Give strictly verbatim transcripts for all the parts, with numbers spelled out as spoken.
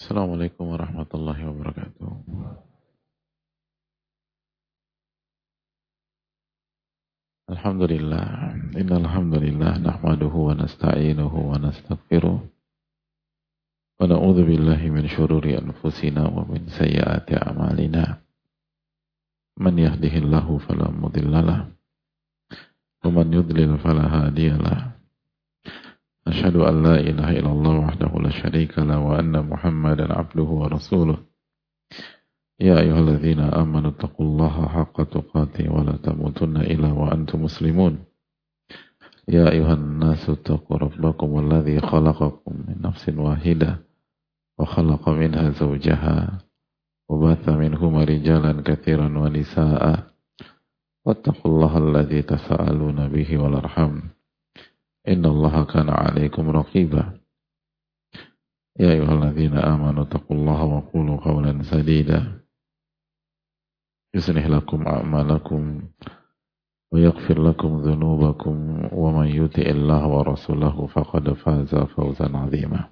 Assalamualaikum warahmatullahi wabarakatuh. Alhamdulillah, innal hamdalillah nahmaduhu wa nasta'inuhu wa nastaghfiruh wa na'udzu billahi min shururi anfusina wa min sayyiati a'malina. Man yahdihillahu fala mudhillalah wa man yudlil fala hadiyalah. Asyhadu an la ilaha illallah wahdahu la syarika lah wa anna Muhammadan abduhu wa rasuluh. Ya ayyuhalladzina amanu taqullaha haqqa tuqatih wa la tamutunna illa wa antum muslimun. Ya ayyuhan nasu taqu rabbakum alladzi khalaqakum min nafsin wahidah wa khalaqa minha zawjaha wa batha minhuma rijalan katsiran wa nisaa'a wattaqullaha alladzi tasaaluna bihi wal arham. Innallaha kana 'alaikum raqiba. Ya ayyuhalladzina amanu taqullaha wa qulu qawlan sadida. Yuslih lakum a'malakum wa yaghfir lakum dhunubakum wa man yuti'illaha wa rasulahu faqad faza fawzan 'azima.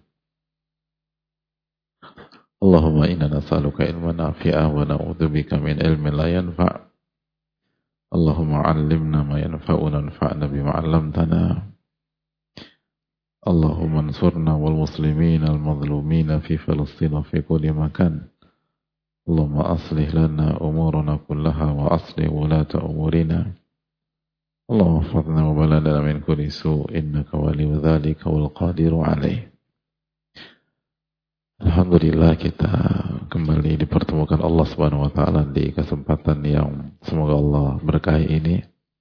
Allahumma inna nas'aluka ilman nafi'a wa na'udzubika min ilmin la yanfa'. Allahumma 'allimna ma yanfa'una wanfa'na bima 'allamtana. Allahumma ansurna wal muslimin al mazlumin fi Filistin wa fi kulli makan. Allahumma aslih lana umurana kullaha wa aslih wulata umurina. Allahumma hafadhna wa baladana min kulli su' innaka waliyu dzalika wal qadiru alaih. Alhamdulillah, kita kembali dipertemukan Allah Subhanahu wa taala di kesempatan yang semoga Allah berkahi ini.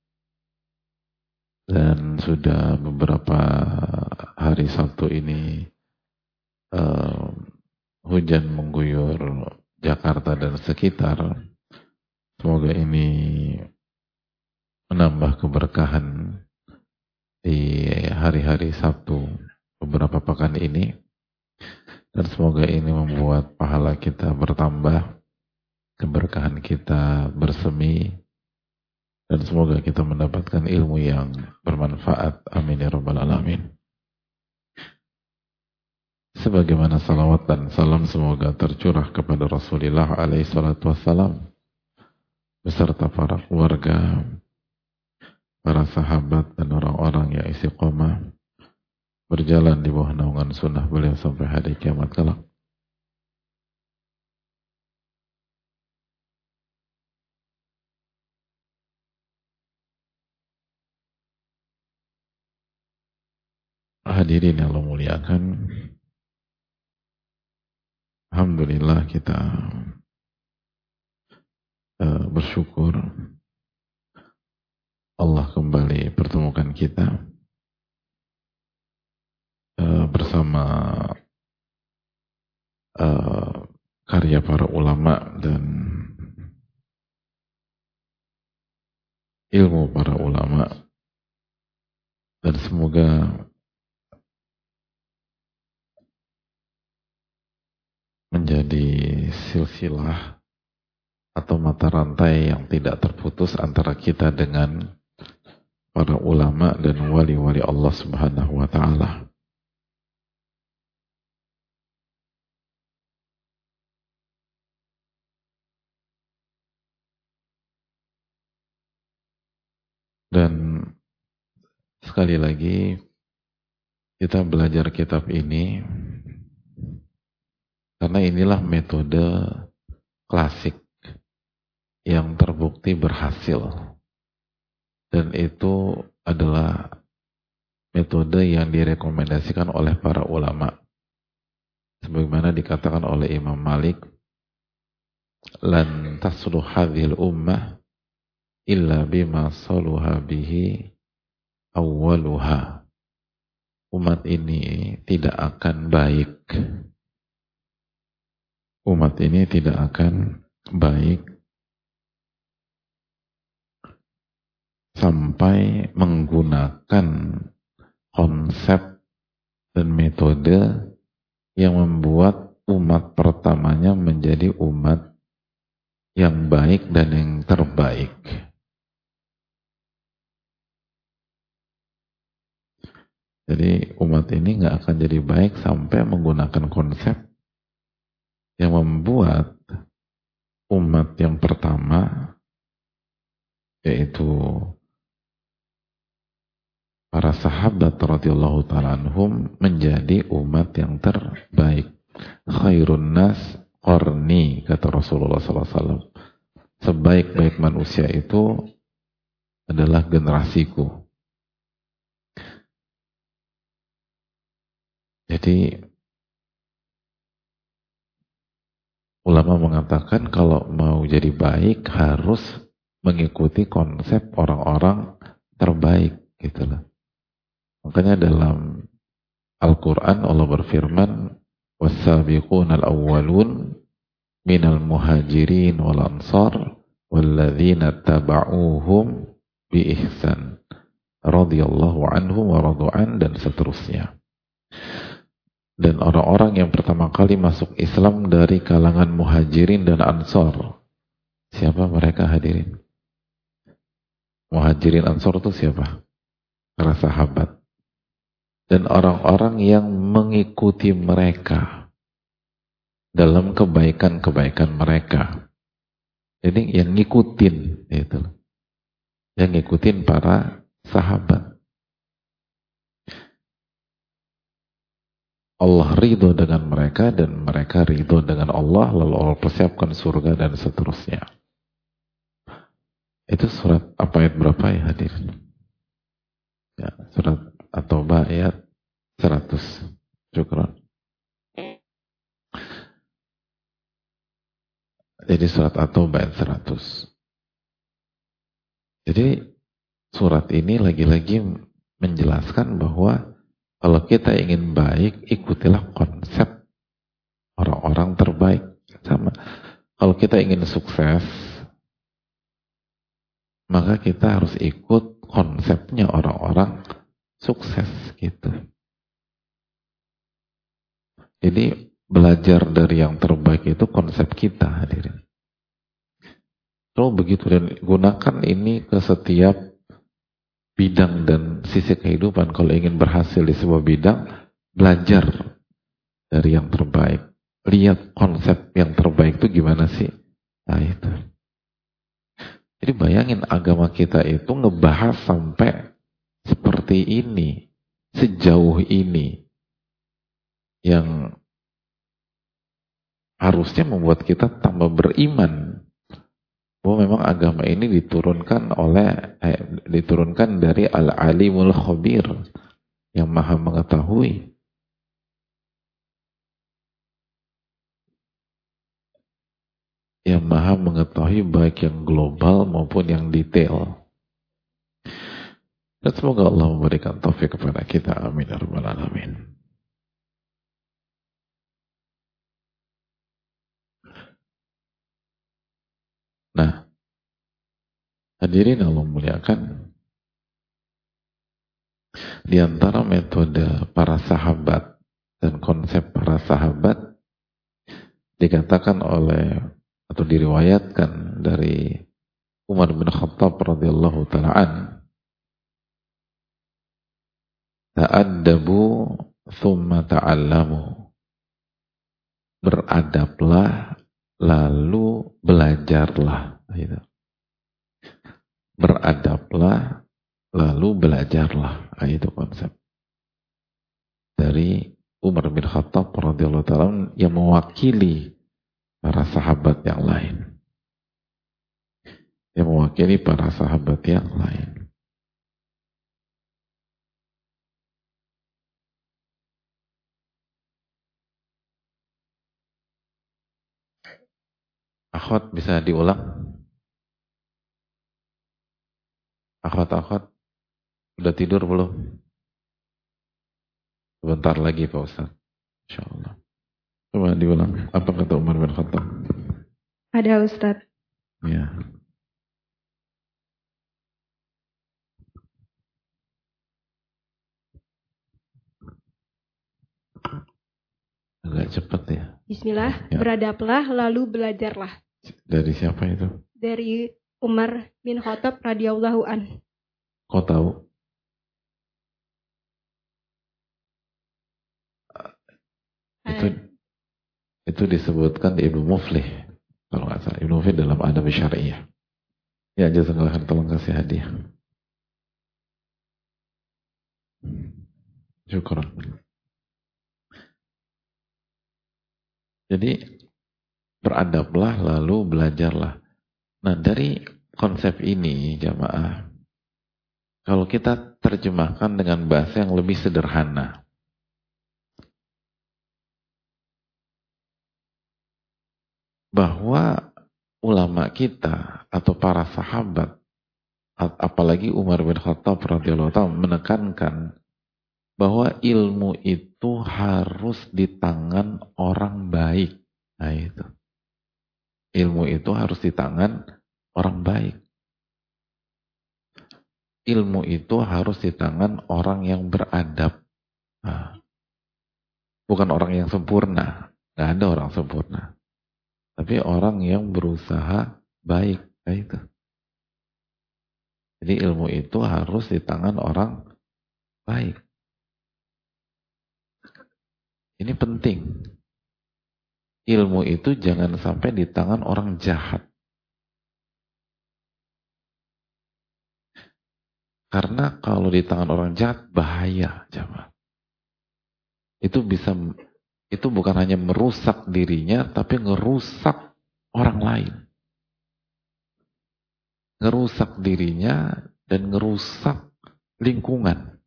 Dan sudah beberapa hari Sabtu ini uh, hujan mengguyur Jakarta dan sekitar. Semoga ini menambah keberkahan di hari-hari Sabtu beberapa pekan ini, dan semoga ini membuat pahala kita bertambah, keberkahan kita bersemi, dan semoga kita mendapatkan ilmu yang bermanfaat. Amin ya rabbal alamin. Sebagaimana salawat dan salam semoga tercurah kepada Rasulullah alaihi salatu wassalam beserta para keluarga, para sahabat dan orang-orang yang istiqomah berjalan di bawah naungan sunnah beliau sampai hari kiamat kelak. Hadirin yang Allah muliakan, alhamdulillah kita uh, bersyukur Allah kembali pertemukan kita uh, bersama uh, karya para ulama dan ilmu para ulama, dan semoga menjadi silsilah atau mata rantai yang tidak terputus antara kita dengan para ulama dan wali-wali Allah Subhanahu wa taala. Dan sekali lagi kita belajar kitab ini karena inilah metode klasik yang terbukti berhasil, dan itu adalah metode yang direkomendasikan oleh para ulama. Sebagaimana dikatakan oleh Imam Malik, lan tasluh hadhil ummah illa bima saluha bihi awwaluha. Umat ini tidak akan baik. Umat ini tidak akan baik sampai menggunakan konsep dan metode yang membuat umat pertamanya menjadi umat yang baik dan yang terbaik. Jadi umat ini nggak akan jadi baik sampai menggunakan konsep yang membuat umat yang pertama, yaitu para sahabat radhiyallahu ta'ala anhum, menjadi umat yang terbaik. Khairun nas qarni, kata Rasulullah sallallahu alaihi wasallam. Sebaik-baik manusia itu adalah generasiku. Jadi ulama mengatakan kalau mau jadi baik harus mengikuti konsep orang-orang terbaik, gitu loh. Makanya dalam Al-Quran Allah berfirman, "Was-sabiqunal awwalun minal muhajirin wal ansar walladzina taba'uhum bi ihsan radhiyallahu anhum wa radu'an," dan seterusnya. Dan orang-orang yang pertama kali masuk Islam dari kalangan muhajirin dan ansar, siapa mereka hadirin? Muhajirin ansar itu siapa? Para sahabat. Dan orang-orang yang mengikuti mereka dalam kebaikan-kebaikan mereka. Jadi yang ngikutin itu. Yang ngikutin para sahabat. Allah ridho dengan mereka dan mereka ridho dengan Allah, lalu Allah persiapkan surga dan seterusnya. Itu surat apa, ayat berapa ya hadirin? Ya, surat At-Taubah ayat seratus. Syukran. Jadi surat At-Taubah ayat seratus. Jadi surat ini lagi-lagi menjelaskan bahwa kalau kita ingin baik, ikutilah konsep orang-orang terbaik. Sama. Kalau kita ingin sukses, maka kita harus ikut konsepnya orang-orang sukses, gitu. Jadi belajar dari yang terbaik itu konsep kita, hadirin. Kalau begitu, dan gunakan ini ke setiap bidang dan sisi kehidupan. Kalau ingin berhasil di sebuah bidang, belajar dari yang terbaik. Lihat konsep yang terbaik itu gimana sih? Nah itu. Jadi bayangin agama kita itu ngebahas sampai seperti ini, sejauh ini, yang harusnya membuat kita tambah beriman bahwa memang agama ini diturunkan oleh eh, diturunkan dari Al-Alimul Khabir, yang maha mengetahui. Yang maha mengetahui baik yang global maupun yang detail. Dan semoga Allah memberikan taufik kepada kita. Amin ya rabbal alamin. Nah, hadirin Allah muliakan, di antara metode para sahabat dan konsep para sahabat dikatakan oleh atau diriwayatkan dari Umar bin Khattab radhiyallahu ta'ala an, ta'addabu thumma ta'allamu, beradablah lalu belajarlah, gitu. Beradablah lalu belajarlah, nah, itu konsep dari Umar bin Khattab radhiyallahu ta'ala yang mewakili para sahabat yang lain, yang mewakili para sahabat yang lain. Akhwat bisa diulang? Akhwat-akhwat udah tidur belum? Sebentar lagi Pak Ustaz, insyaallah. Coba diulang, apa kata Umar bin Khattab? Ada Ustaz. Ya. Agak cepat ya. Bismillah, Ya. beradablah lalu belajarlah. Dari siapa itu? Dari Umar bin Khattab radhiyallahu an. Kau tahu? Itu Itu disebutkan di Ibnu Muflih. Kalau nggak salah, Ibnu Muflih dalam Adab Syariah. Ya, jazakallah, tolong kasih hadiah. Syukur. Jadi beradablah lalu belajarlah. Nah, dari konsep ini jamaah, kalau kita terjemahkan dengan bahasa yang lebih sederhana, bahwa ulama kita atau para sahabat, apalagi Umar bin Khattab radhiyallahu ta'ala, menekankan bahwa ilmu itu harus di tangan orang baik. Nah itu. Ilmu itu harus di tangan orang baik. Ilmu itu harus di tangan orang yang beradab. Nah, bukan orang yang sempurna. Nggak ada orang sempurna. Tapi orang yang berusaha baik. Nah itu. Jadi ilmu itu harus di tangan orang baik. Ini penting. Ilmu itu jangan sampai di tangan orang jahat. Karena kalau di tangan orang jahat, bahaya. Jamaah. Itu bisa, itu bukan hanya merusak dirinya, tapi ngerusak orang lain. Ngerusak dirinya dan ngerusak lingkungan.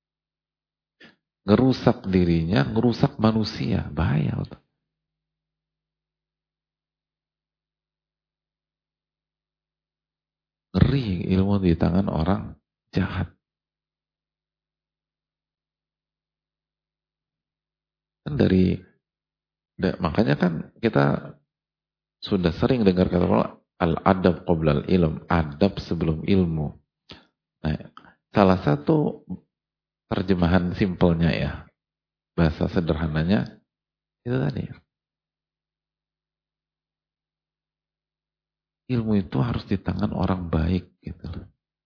Ngerusak dirinya, ngerusak manusia. Bahaya. Ngeri ilmu di tangan orang jahat. Kan dari, makanya kan kita sudah sering dengar kata Allah, al-adab qoblal ilm, adab sebelum ilmu. Nah, salah satu terjemahan simpelnya ya, bahasa sederhananya, itu tadi. Ilmu itu harus di tangan orang baik gitu loh.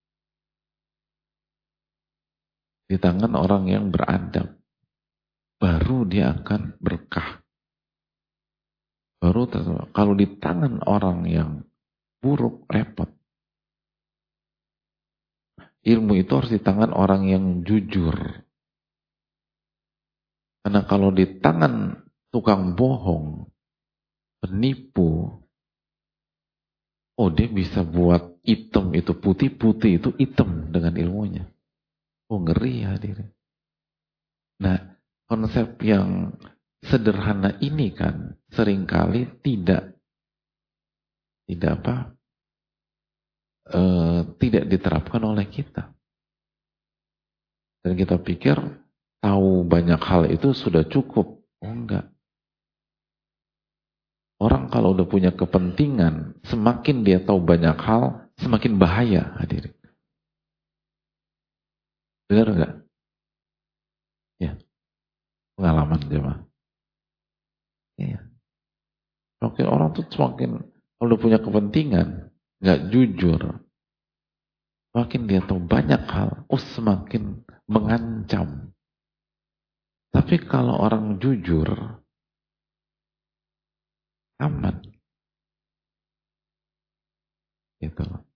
Di tangan orang yang beradab. Baru dia akan berkah. Baru kalau di tangan orang yang buruk, repot. Ilmu itu harus di tangan orang yang jujur. Karena kalau di tangan tukang bohong, penipu, oh dia bisa buat hitam itu putih, putih itu hitam dengan ilmunya. Oh ngeri ya hadirin. Nah, konsep yang sederhana ini kan seringkali tidak tidak apa e, tidak diterapkan oleh kita. Dan kita pikir tahu banyak hal itu sudah cukup. Oh enggak. Orang kalau udah punya kepentingan, semakin dia tahu banyak hal, semakin bahaya hadirin. Benar enggak? Ya. Pengalaman jemaah. Iya. Semakin orang tuh semakin kalau udah punya kepentingan, nggak jujur, semakin dia tahu banyak hal, oh semakin mengancam. Tapi kalau orang jujur, aman. Gitu loh.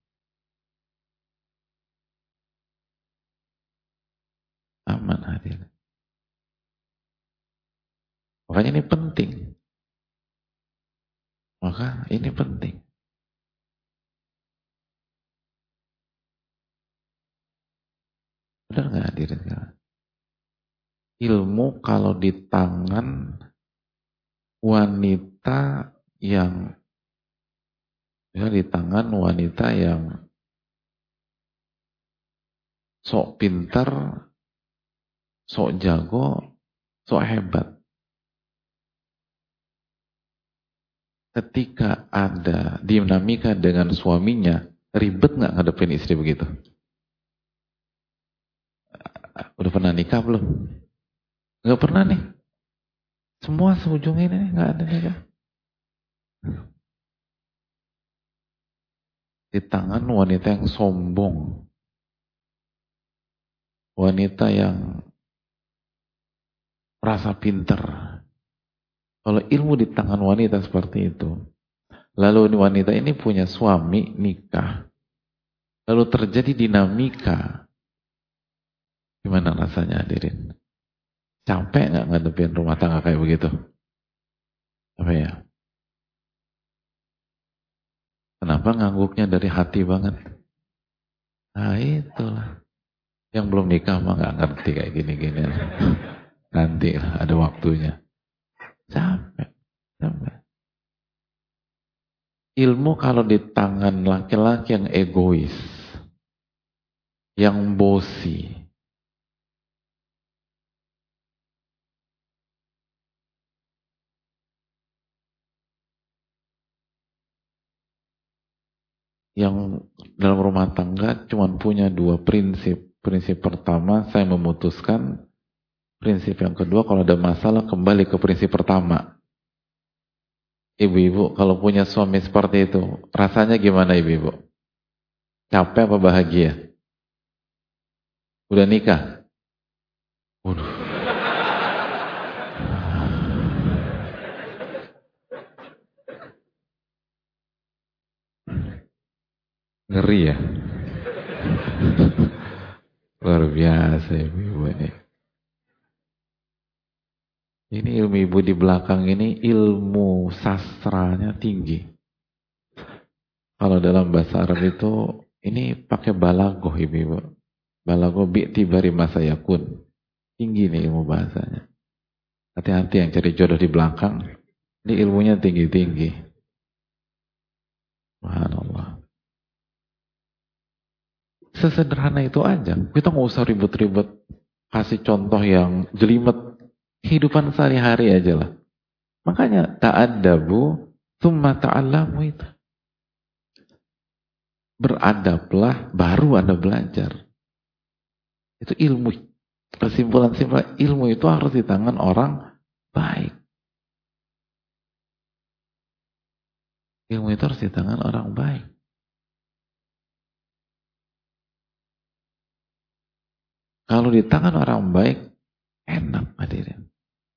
Aman hadirin. Makanya ini penting. Maka ini penting. Benar nggak hadirin? Ilmu kalau di tangan wanita yang ya di tangan wanita yang sok pintar, sok jago, sok hebat. Ketika ada dinamika dengan suaminya, ribet nggak ngadepin istri begitu? Udah pernah nikah belum? Nggak pernah nih. Semua seujung ini nggak ada nikah. Di tangan wanita yang sombong, wanita yang merasa pintar, Kalau ilmu di tangan wanita seperti itu, lalu wanita ini punya suami, nikah, lalu terjadi dinamika, gimana rasanya hadirin? Capek nggak ngadepin rumah tangga kayak begitu? Apa ya? Kenapa ngangguknya dari hati banget? Nah itulah. Yang belum nikah mah nggak ngerti kayak gini-gini. Nanti lah ada waktunya. Capek. Capek. Ilmu kalau di tangan laki-laki yang egois, yang bosi, yang dalam rumah tangga cuma punya dua prinsip. Prinsip pertama, saya memutuskan. Prinsip yang kedua, kalau ada masalah kembali ke prinsip pertama. Ibu-ibu, kalau punya suami seperti itu, rasanya gimana ibu-ibu? Capek apa bahagia? Udah nikah? Waduh. Ngeri ya? Luar biasa ibu-ibu ini. Ini ilmu ibu di belakang ini ilmu sastranya tinggi. Kalau dalam bahasa Arab itu, ini pakai balagoh ibu-ibu. Balagoh bi'tibari masa yakun. Tinggi nih ilmu bahasanya. Hati-hati yang cari jodoh di belakang. Ini ilmunya tinggi-tinggi. Subhanallah. Sesederhana itu aja. Kita nggak usah ribet-ribet. Kasih contoh yang jelimet. Kehidupan sehari-hari aja lah. Makanya ta'addabu thumma ta'allamu itu. Beradablah baru Anda belajar. Itu ilmu. Kesimpulan-simpulan ilmu itu harus di tangan orang baik. Ilmu itu harus di tangan orang baik. Kalau di tangan orang baik, enak hadirin.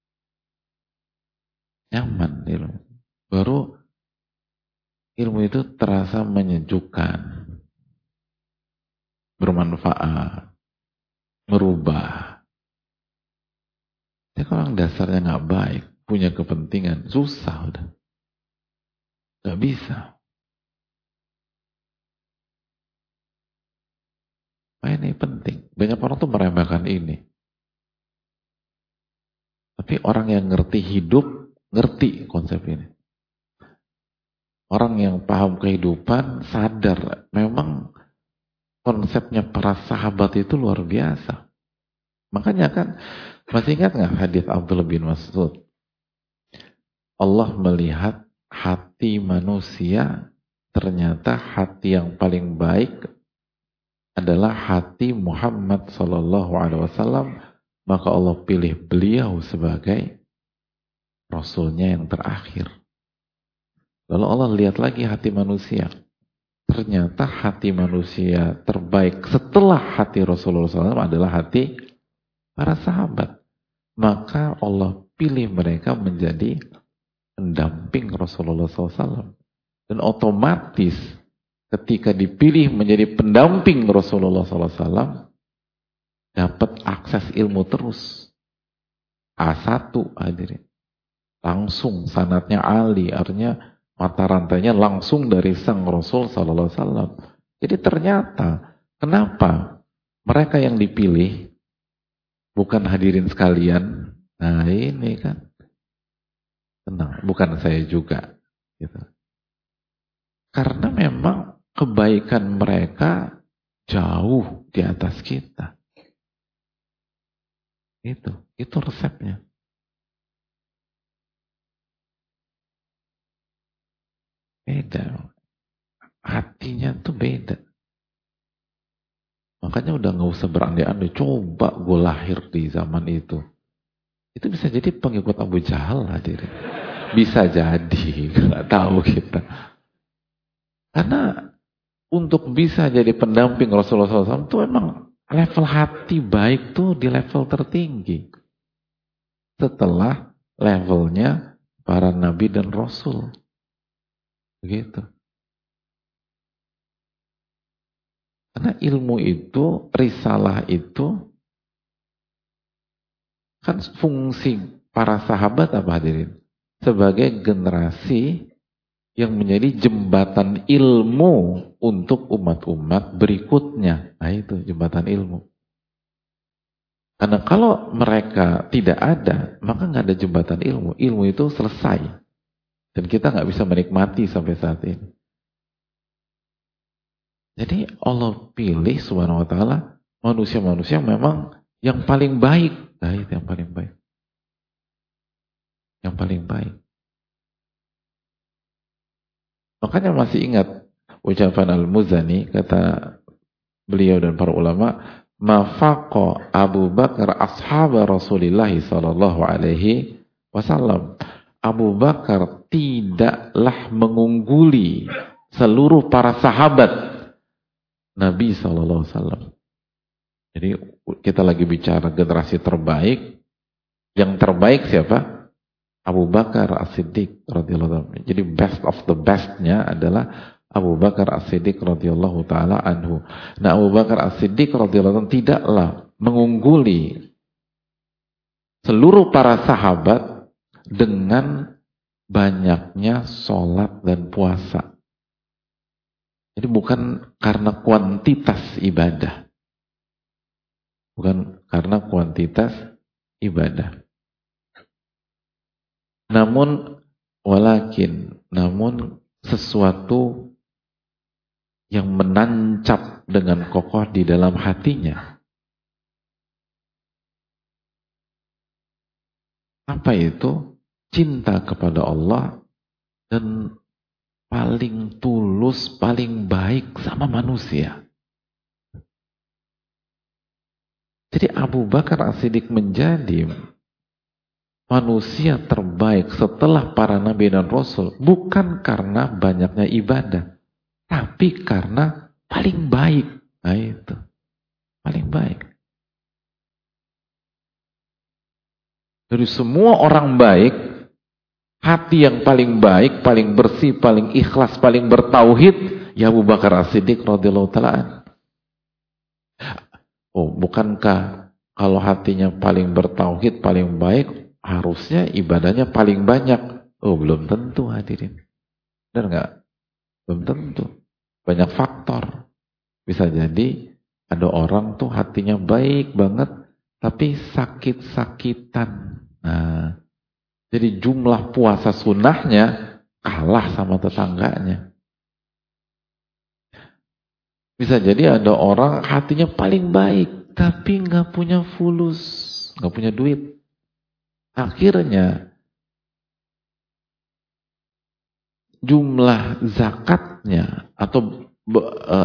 Nyaman ilmu. Baru ilmu itu terasa menyejukkan. Bermanfaat. Merubah. Tapi kalau orang dasarnya nggak baik, punya kepentingan, susah udah. Nggak bisa. Nah, ini penting. Banyak orang tuh meremehkan ini. Tapi orang yang ngerti hidup, ngerti konsep ini. Orang yang paham kehidupan, sadar. Memang konsepnya para sahabat itu luar biasa. Makanya kan, masih ingat nggak hadits Abdullah bin Mas'ud? Allah melihat hati manusia, ternyata hati yang paling baik adalah hati Muhammad sallallahu alaihi wasallam. Maka Allah pilih beliau sebagai Rasulnya yang terakhir. Lalu Allah lihat lagi hati manusia. Ternyata hati manusia terbaik setelah hati Rasulullah shallallahu alaihi wasallam adalah hati para sahabat. Maka Allah pilih mereka menjadi pendamping Rasulullah shallallahu alaihi wasallam. Dan otomatis ketika dipilih menjadi pendamping Rasulullah shallallahu alaihi wasallam, dapat akses ilmu terus. A satu hadirin. Langsung sanadnya Ali, artinya mata rantainya langsung dari sang Rasul sallallahu alaihi wasallam. Jadi ternyata kenapa mereka yang dipilih bukan hadirin sekalian? Nah, ini kan. Tenang, bukan saya juga gitu. Karena memang kebaikan mereka jauh di atas kita. Itu, itu resepnya. Beda. Hatinya tuh beda. Makanya udah gak usah berandai-andai. Coba gue lahir di zaman itu. Itu bisa jadi pengikut Abu Jahal hadirin. Bisa jadi. Gak tahu kita. Karena untuk bisa jadi pendamping Rasulullah shallallahu alaihi wasallam itu emang level hati baik tuh di level tertinggi. Setelah levelnya para nabi dan rasul. Begitu. Karena ilmu itu, risalah itu, kan fungsi para sahabat apa hadirin? Sebagai generasi yang menjadi jembatan ilmu untuk umat-umat berikutnya. Nah itu jembatan ilmu. Karena kalau mereka tidak ada, maka nggak ada jembatan ilmu. Ilmu itu selesai. Dan kita nggak bisa menikmati sampai saat ini. Jadi Allah pilih subhanahu wa ta'ala manusia-manusia memang yang paling baik. Nah itu yang paling baik. Yang paling baik. Makanya masih ingat ucapan Al-Muzani, kata beliau dan para ulama, mafaqa Abu Bakar ashaba Rasulullah sallallahu alaihi wasallam. Abu Bakar tidaklah mengungguli seluruh para sahabat Nabi sallallahu alaihi wasallam. Jadi kita lagi bicara generasi terbaik. Yang terbaik siapa? Abu Bakar As-Siddiq radhiyallahu anhu. Jadi best of the bestnya adalah Abu Bakar As-Siddiq radhiyallahu taala anhu. Nah, Abu Bakar As-Siddiq radhiyallahu anhu tidaklah mengungguli seluruh para sahabat dengan banyaknya sholat dan puasa. Jadi bukan karena kuantitas ibadah. Bukan karena kuantitas ibadah. Namun, walakin, namun sesuatu yang menancap dengan kokoh di dalam hatinya. Apa itu? Cinta kepada Allah dan paling tulus, paling baik sama manusia. Jadi Abu Bakar As-Siddiq menjadi manusia terbaik setelah para nabi dan rasul bukan karena banyaknya ibadah, tapi karena paling baik. Nah itu, paling baik. Dari semua orang baik, hati yang paling baik, paling bersih, paling ikhlas, paling bertauhid, ya Abu Bakar As-Siddiq radhiyallahu ta'ala. Oh, bukankah kalau hatinya paling bertauhid, paling baik, harusnya ibadahnya paling banyak? Oh, belum tentu hadirin. Benar nggak? Belum tentu. Banyak faktor. Bisa jadi ada orang tuh hatinya baik banget, tapi sakit-sakitan. Nah, jadi jumlah puasa sunnahnya kalah sama tetangganya. Bisa jadi ada orang hatinya paling baik, tapi nggak punya fulus, nggak punya duit. Akhirnya jumlah zakatnya atau uh,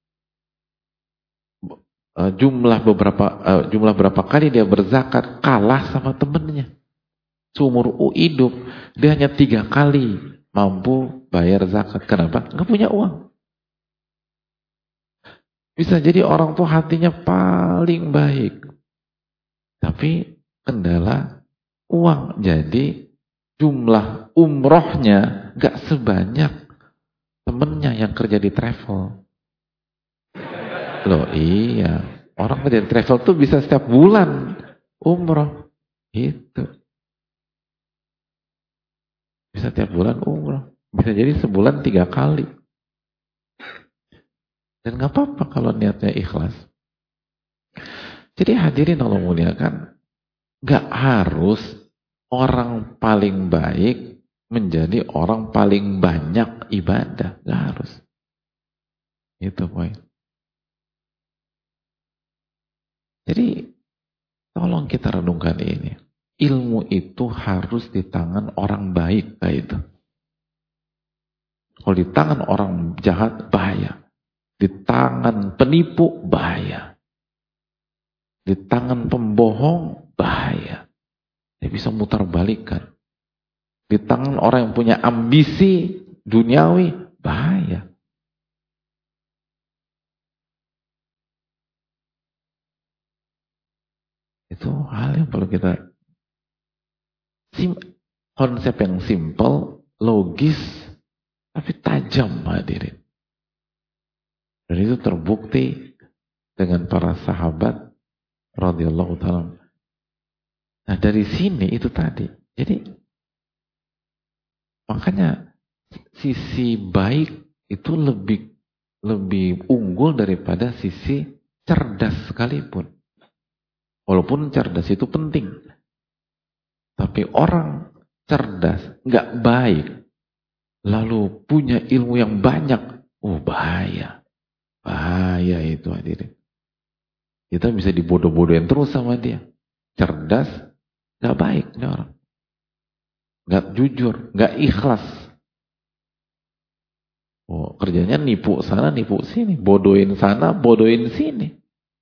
uh, jumlah beberapa uh, jumlah berapa kali dia berzakat kalah sama temennya. Seumur hidup dia hanya tiga kali mampu bayar zakat. Kenapa? Nggak punya uang. Bisa jadi orang tuh hatinya paling baik, tapi kendala uang. Jadi jumlah umrohnya gak sebanyak temennya yang kerja di travel. Loh iya, orang kerja di travel tuh bisa setiap bulan umroh. Itu. Bisa setiap bulan umroh. Bisa jadi sebulan tiga kali. Dan gak apa-apa kalau niatnya ikhlas. Jadi hadirin Allah muliakan, gak harus orang paling baik menjadi orang paling banyak ibadah. Gak harus. Itu poin. Jadi tolong kita renungkan ini. Ilmu itu harus di tangan orang baik. Kayak itu. Kalau di tangan orang jahat, bahaya. Di tangan penipu, bahaya. Di tangan pembohong, bahaya. Dia bisa mutar balikan. Di tangan orang yang punya ambisi duniawi, bahaya. Itu hal yang perlu kita Konsep yang simple, logis, tapi tajam hadirin. Dan itu terbukti dengan para sahabat radhiyallahu ta'ala. Nah dari sini itu tadi. Jadi makanya sisi baik itu lebih lebih unggul daripada sisi cerdas sekalipun. Walaupun cerdas itu penting. Tapi orang cerdas, nggak baik, lalu punya ilmu yang banyak, oh bahaya. Bahaya itu hadirin. Kita bisa dibodoh-bodohin terus sama dia. Cerdas, nggak baik ini orang. Nggak jujur, nggak ikhlas. Oh, kerjanya nipu sana, nipu sini. Bodohin sana, bodohin sini.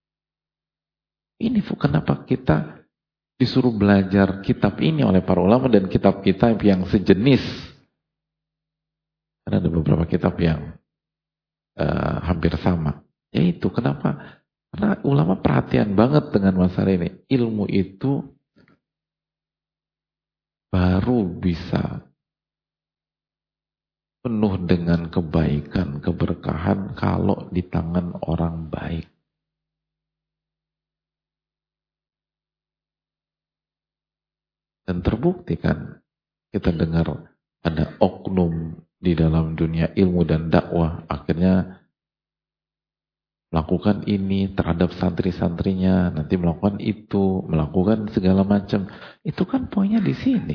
Ini kenapa kita disuruh belajar kitab ini oleh para ulama dan kitab-kitab yang sejenis. Karena ada beberapa kitab yang uh, hampir sama. Yaitu kenapa? Karena ulama perhatian banget dengan masalah ini. Ilmu itu baru bisa penuh dengan kebaikan, keberkahan kalau di tangan orang baik. Dan terbukti kan, kita dengar ada oknum di dalam dunia ilmu dan dakwah, akhirnya melakukan ini terhadap santri-santrinya, nanti melakukan itu, melakukan segala macam. Itu kan poinnya di sini.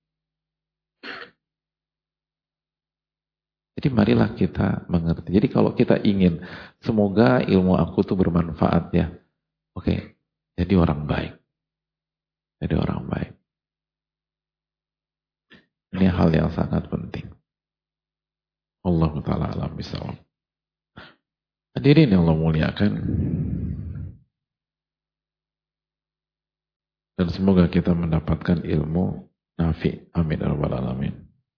Jadi marilah kita mengerti. Jadi kalau kita ingin, semoga ilmu aku tuh bermanfaat ya. Oke, jadi orang baik. Jadi orang baik. Ini hal yang sangat penting. Allah Ta'ala alam bisawab. Hadirin yang Allah muliakan. Dan semoga kita mendapatkan ilmu nafi. Amin ya rabbal alamin.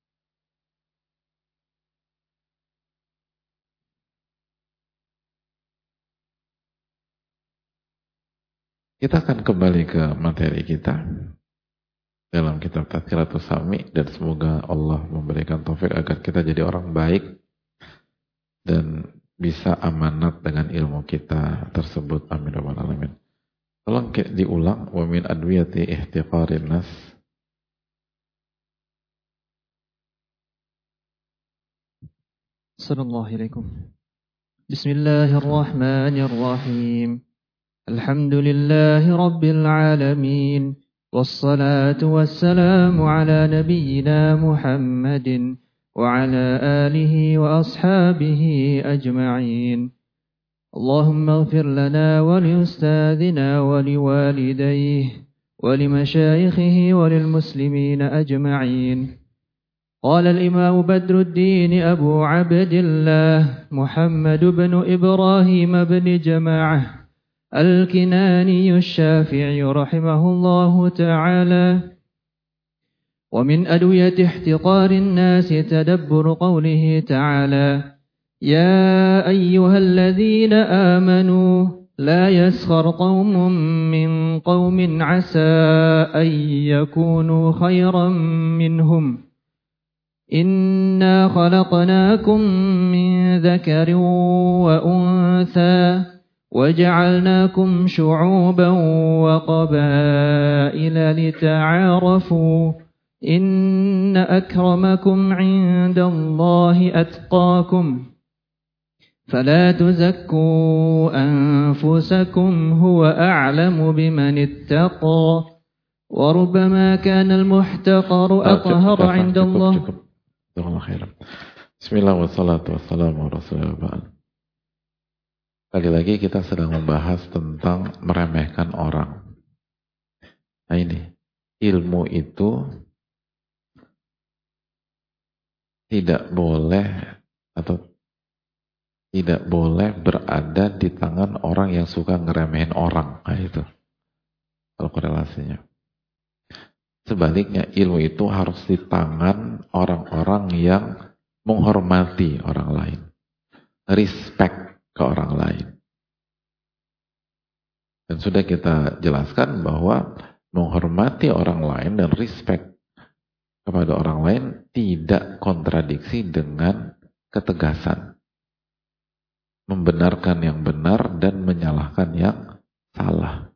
Kita akan kembali ke materi kita dalam kitab Tazkiratus Sami, dan semoga Allah memberikan taufik agar kita jadi orang baik dan bisa amanat dengan ilmu kita tersebut. Amin ya rabbal alamin. Tolong diulang, wa min adwiyati ihtiqarin nas. Sallallahu alaikum. Bismillahirrahmanirrahim. Alhamdulillahi rabbil alamin. Wassalatu wassalamu ala nabiyyina Muhammadin wa ala alihi wa ashabihi ajma'in. Allahumma ighfir lana wa li ustadina wa li walidayhi wa li masyaikhihi wa lil muslimina ajma'in. قال الإمام بدر الدين أبو عبد الله محمد بن إبراهيم بن جماعة الكناني الشافعي رحمه الله تعالى: ومن أدوية احتقار الناس تدبر قوله تعالى: يا أيها الذين آمنوا لا يسخر قوم من قوم عسى أن يكونوا خيرا منهم إنا خلقناكم من ذكر وأنثى وجعلناكم شعوبا وقبائل لتعارفوا إن أكرمكم عند الله أتقاكم فلا تزكوا أنفسكم هو أعلم بمن اتقى وربما كان المحتقر أطهر عند الله. Bismillah wassalatu wassalamu ala rasulillah. Kali lagi kita sedang membahas tentang meremehkan orang. Nah ini, ilmu itu tidak boleh atau tidak boleh berada di tangan orang yang suka ngeremehin orang. Nah itu, kalau korelasinya. Sebaliknya, ilmu itu harus di tangan orang-orang yang menghormati orang lain. Respect ke orang lain. Dan sudah kita jelaskan bahwa menghormati orang lain dan respect kepada orang lain tidak kontradiksi dengan ketegasan. Membenarkan yang benar dan menyalahkan yang salah.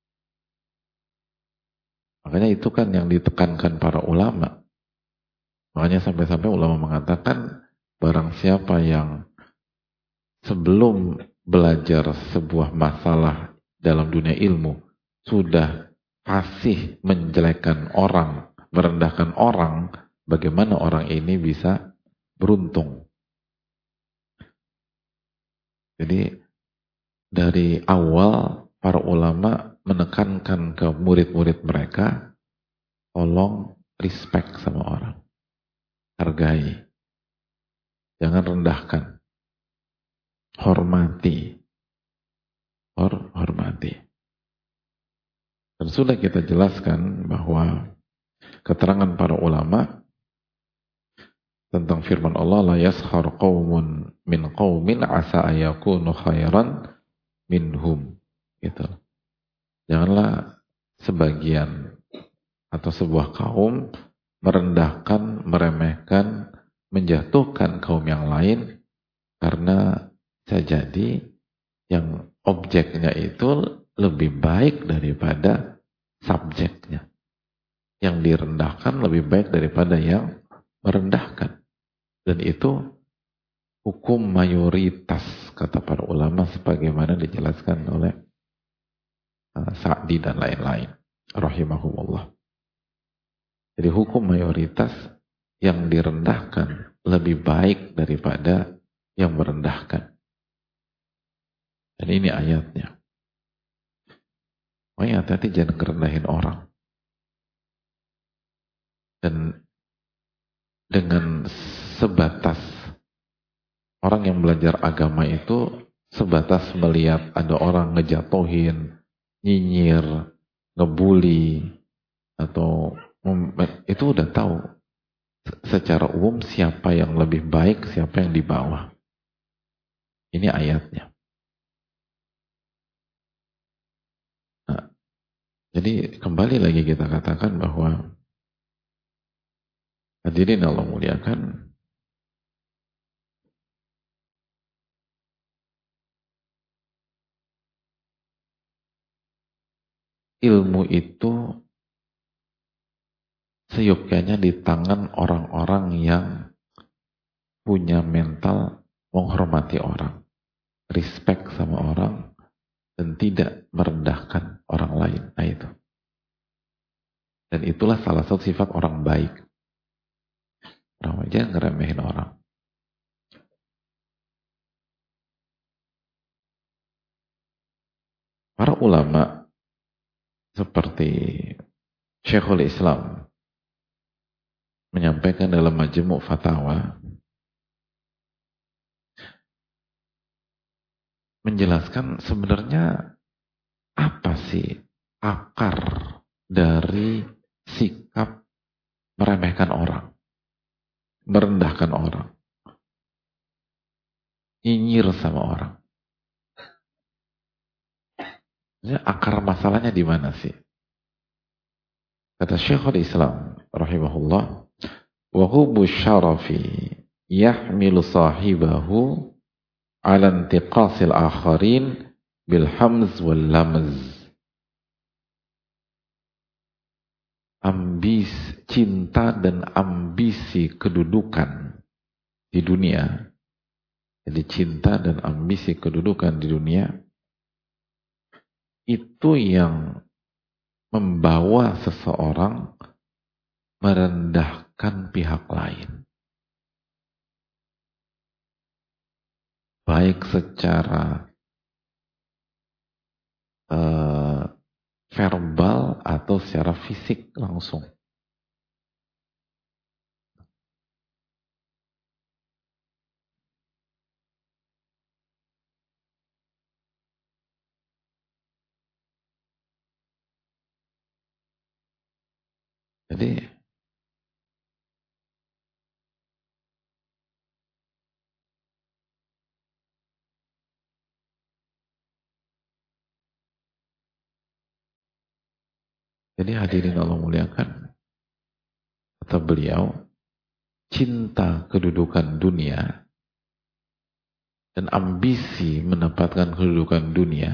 Makanya itu kan yang ditekankan para ulama. Makanya sampai-sampai ulama mengatakan barang siapa yang sebelum belajar sebuah masalah dalam dunia ilmu sudah fasih menjelekkan orang, merendahkan orang, bagaimana orang ini bisa beruntung? Jadi dari awal para ulama menekankan ke murid-murid mereka, tolong respect sama orang. Hargai. Jangan rendahkan. Hormati. Hor, hormati. Dan sudah kita jelaskan bahwa keterangan para ulama tentang firman Allah, la yaskhar qaumun min qaumin asa ayakunu khairan minhum. Gitu. Janganlah sebagian atau sebuah kaum merendahkan, meremehkan, menjatuhkan kaum yang lain karena bisa jadi yang objeknya itu lebih baik daripada subjeknya. Yang direndahkan lebih baik daripada yang merendahkan. Dan itu hukum mayoritas kata para ulama sebagaimana dijelaskan oleh Sa'di dan lain-lain rahimahumullah. Jadi hukum mayoritas yang direndahkan lebih baik daripada yang merendahkan. Dan ini ayatnya. Makanya hati-hati jangan ngerendahin orang. Dan dengan sebatas orang yang belajar agama itu sebatas melihat ada orang ngejatuhin, nyinyir, ngebully, atau itu udah tahu secara umum siapa yang lebih baik, siapa yang di bawah. Ini ayatnya. Nah, jadi kembali lagi kita katakan bahwa hadirin Allah muliakan, ilmu itu seyogyanya di tangan orang-orang yang punya mental menghormati orang, respect sama orang, dan tidak merendahkan orang lain. Nah itu. Dan itulah salah satu sifat orang baik. Orang baik jangan ngeremehin orang. Para ulama seperti Syekhul Islam menyampaikan dalam Majmu' Fatawa, menjelaskan sebenarnya apa sih akar dari sikap meremehkan orang, merendahkan orang, nyinyir sama orang. Akar masalahnya di mana sih? Kata Syekhul Islam rahimahullah, wa hubbu syarafi yahmilu sahibahu ala intiqasil akharin bil hamz wal lamz. Ambis, cinta dan ambisi kedudukan di dunia. Jadi cinta dan ambisi kedudukan di dunia itu yang membawa seseorang merendahkan pihak lain. Baik secara uh, verbal atau secara fisik langsung. Jadi Jadi hadirin Allah muliakan, kata beliau, cinta kedudukan dunia dan ambisi mendapatkan kedudukan dunia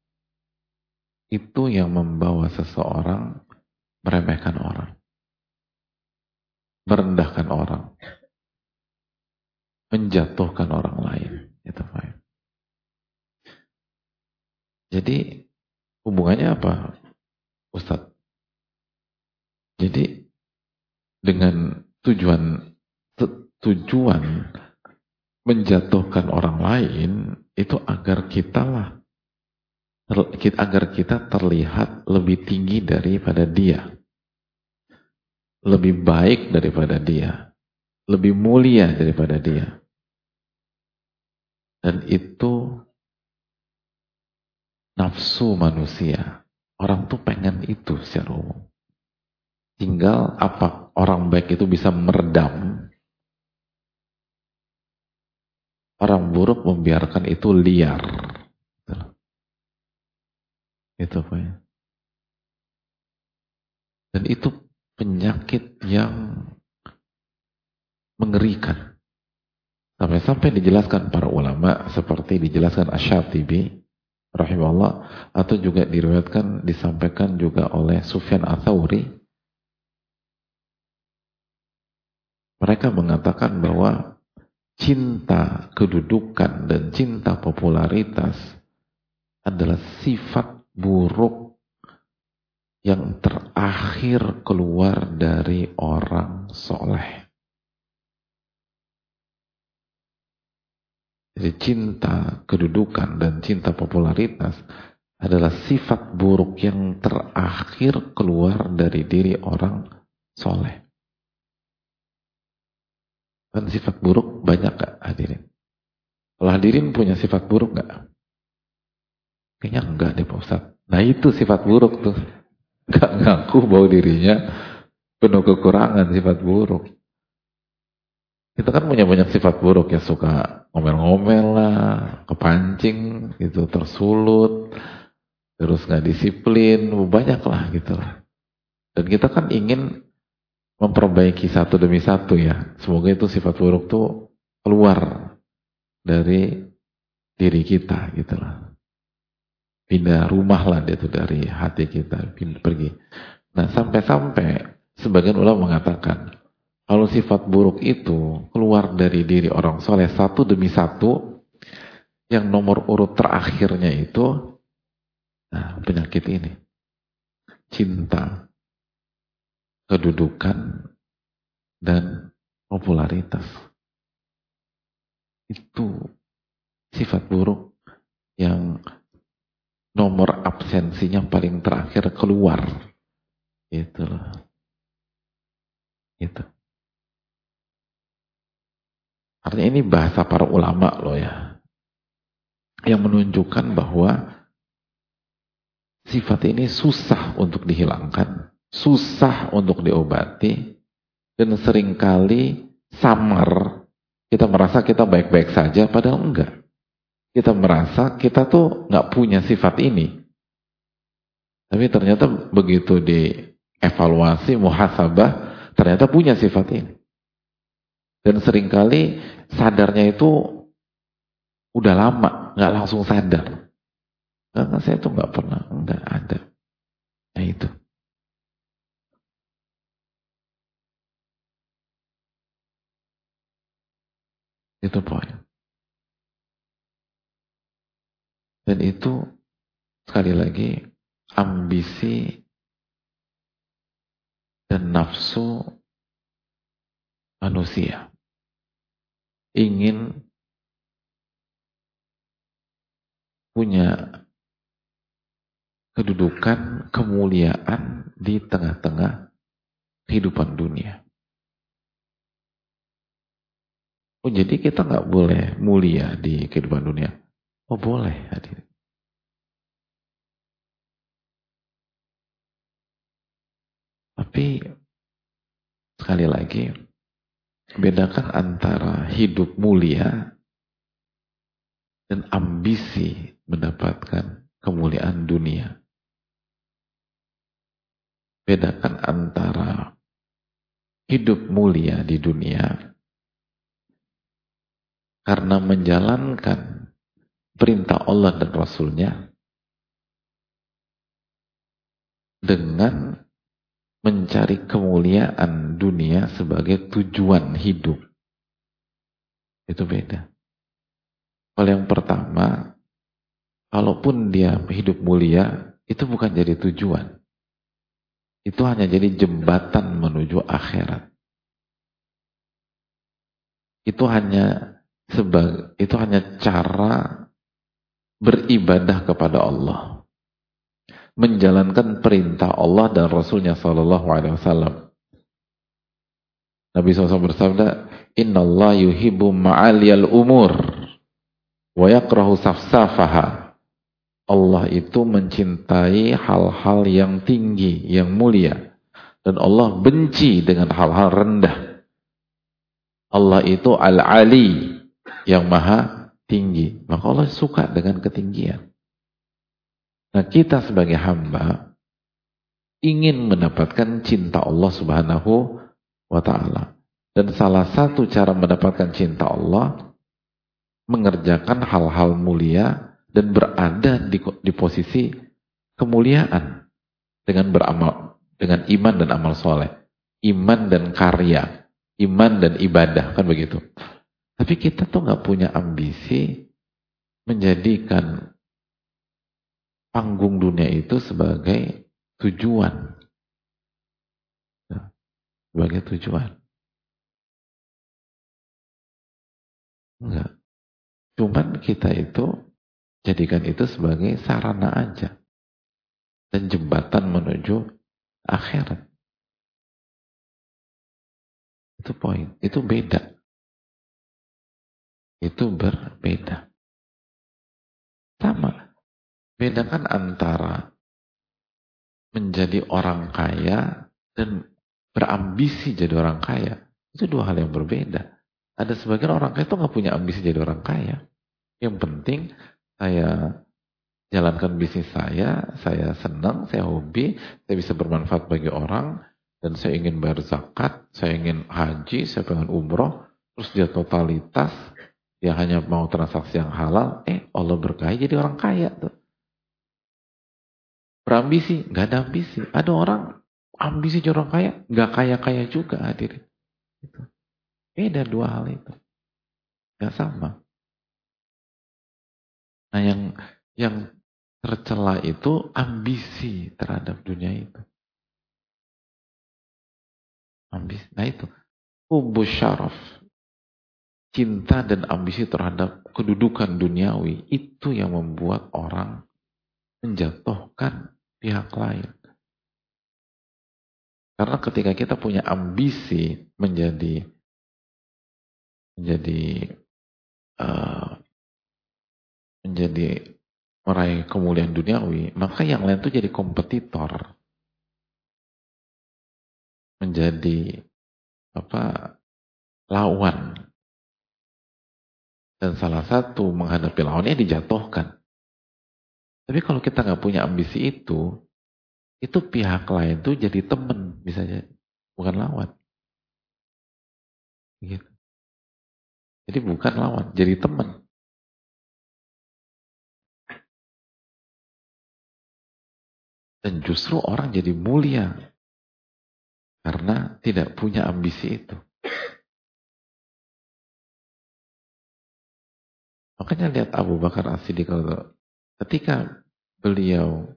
itu yang membawa seseorang meremehkan orang, merendahkan orang, menjatuhkan orang lain. Itu Pak. Jadi hubungannya apa, Ustadz? Jadi dengan tujuan tujuan menjatuhkan orang lain itu agar kita lah agar kita terlihat lebih tinggi daripada dia, lebih baik daripada dia, lebih mulia daripada dia. Dan itu nafsu manusia. Orang tuh pengen itu secara umum. Tinggal apa orang baik itu bisa meredam, orang buruk membiarkan itu liar. Itu Pak ya. Dan itu penyakit yang mengerikan. Sampai-sampai dijelaskan para ulama seperti dijelaskan Asy-Syatibi rahimahullah, atau juga diriwayatkan disampaikan juga oleh Sufyan Ats-Tsauri. Mereka mengatakan bahwa cinta kedudukan dan cinta popularitas adalah sifat buruk yang terakhir keluar dari orang soleh. Jadi cinta kedudukan dan cinta popularitas adalah sifat buruk yang terakhir keluar dari diri orang soleh. Dan sifat buruk banyak gak hadirin? Kalau hadirin punya sifat buruk gak? Kayaknya enggak deh Pak Ustadz. Nah itu sifat buruk tuh. Gak ngaku bahwa dirinya penuh kekurangan, sifat buruk. Kita kan punya banyak sifat buruk ya, suka ngomel-ngomel lah, kepancing gitu, tersulut, terus gak disiplin, banyak lah gitu lah. Dan kita kan ingin memperbaiki satu demi satu ya. Semoga itu sifat buruk tuh keluar dari diri kita gitu lah. Pindah rumah lah dia tuh dari hati kita, pindah, pergi. Nah sampai-sampai sebagian ulama mengatakan kalau sifat buruk itu keluar dari diri orang soleh satu demi satu, yang nomor urut terakhirnya itu, nah penyakit ini, cinta, kedudukan, dan popularitas. Itu sifat buruk yang nomor absensinya paling terakhir keluar. Itu loh. Itu. Artinya ini bahasa para ulama loh ya. Yang menunjukkan bahwa sifat ini susah untuk dihilangkan, susah untuk diobati, dan seringkali samar. Kita merasa kita baik-baik saja, padahal enggak. Kita merasa kita tuh nggak punya sifat ini. Tapi ternyata begitu dievaluasi, muhasabah, ternyata punya sifat ini. Dan seringkali sadarnya itu udah lama, nggak langsung sadar. Karena saya tuh nggak pernah, nggak ada. Nah itu. Itu poin. Dan itu sekali lagi ambisi dan nafsu manusia. Ingin punya kedudukan, kemuliaan di tengah-tengah kehidupan dunia. Oh jadi kita nggak boleh mulia di kehidupan dunia? Oh boleh hadirin. Tapi sekali lagi bedakan antara hidup mulia dan ambisi mendapatkan kemuliaan dunia. Bedakan antara hidup mulia di dunia karena menjalankan perintah Allah dan Rasulnya dengan mencari kemuliaan dunia sebagai tujuan hidup. Itu beda. Kalau yang pertama, kalaupun dia hidup mulia, itu bukan jadi tujuan. Itu hanya jadi jembatan menuju akhirat. Itu hanya sebagai, itu hanya cara beribadah kepada Allah, menjalankan perintah Allah dan Rasulnya Sallallahu Alaihi Wasallam. Nabi shallallahu alaihi wasallam bersabda, Inna Allah yuhibbu ma'aliyal umur wa yakrahu safsafaha. Allah itu mencintai hal-hal yang tinggi, yang mulia, dan Allah benci dengan hal-hal rendah. Allah itu al-ali, yang maha tinggi, maka Allah suka dengan ketinggian. Nah, kita sebagai hamba ingin mendapatkan cinta Allah Subhanahu wa ta'ala. Dan salah satu cara mendapatkan cinta Allah, mengerjakan hal-hal mulia dan berada di, di posisi kemuliaan dengan beramal, dengan iman dan amal soleh, iman dan karya, iman dan ibadah, kan begitu. Tapi kita tuh nggak punya ambisi menjadikan panggung dunia itu sebagai tujuan, sebagai tujuan. Enggak. Cuman kita itu jadikan itu sebagai sarana aja dan jembatan menuju akhirat. Itu poin, itu beda. Itu berbeda. Sama. Bedakan antara menjadi orang kaya dan berambisi jadi orang kaya. Itu dua hal yang berbeda. Ada sebagian orang kaya itu nggak punya ambisi jadi orang kaya. Yang penting saya jalankan bisnis saya, saya senang, saya hobi, saya bisa bermanfaat bagi orang, dan saya ingin bayar zakat, saya ingin haji, saya pengen umroh, terus dia totalitas, dia hanya mau transaksi yang halal, eh Allah berkahi jadi orang kaya tuh. Berambisi, nggak ada ambisi. Ada orang ambisi jadi orang kaya, nggak kaya-kaya juga hadirin. Gitu. Beda dua hal itu. Gak sama. Nah yang yang tercela itu ambisi terhadap dunia itu. Ambisi. Nah itu. Hubbu syaraf. Cinta dan ambisi terhadap kedudukan duniawi. Itu yang membuat orang menjatuhkan pihak lain. Karena ketika kita punya ambisi menjadi menjadi uh, menjadi meraih kemuliaan duniawi, maka yang lain itu jadi kompetitor, menjadi apa lawan, dan salah satu menghadapi lawannya dijatuhkan. Tapi kalau kita nggak punya ambisi itu, itu pihak lain tuh jadi teman, bisa jadi bukan lawan, gitu. Jadi bukan lawan, jadi teman. Dan justru orang jadi mulia karena tidak punya ambisi itu. Makanya lihat Abu Bakar As-Siddiq ketika beliau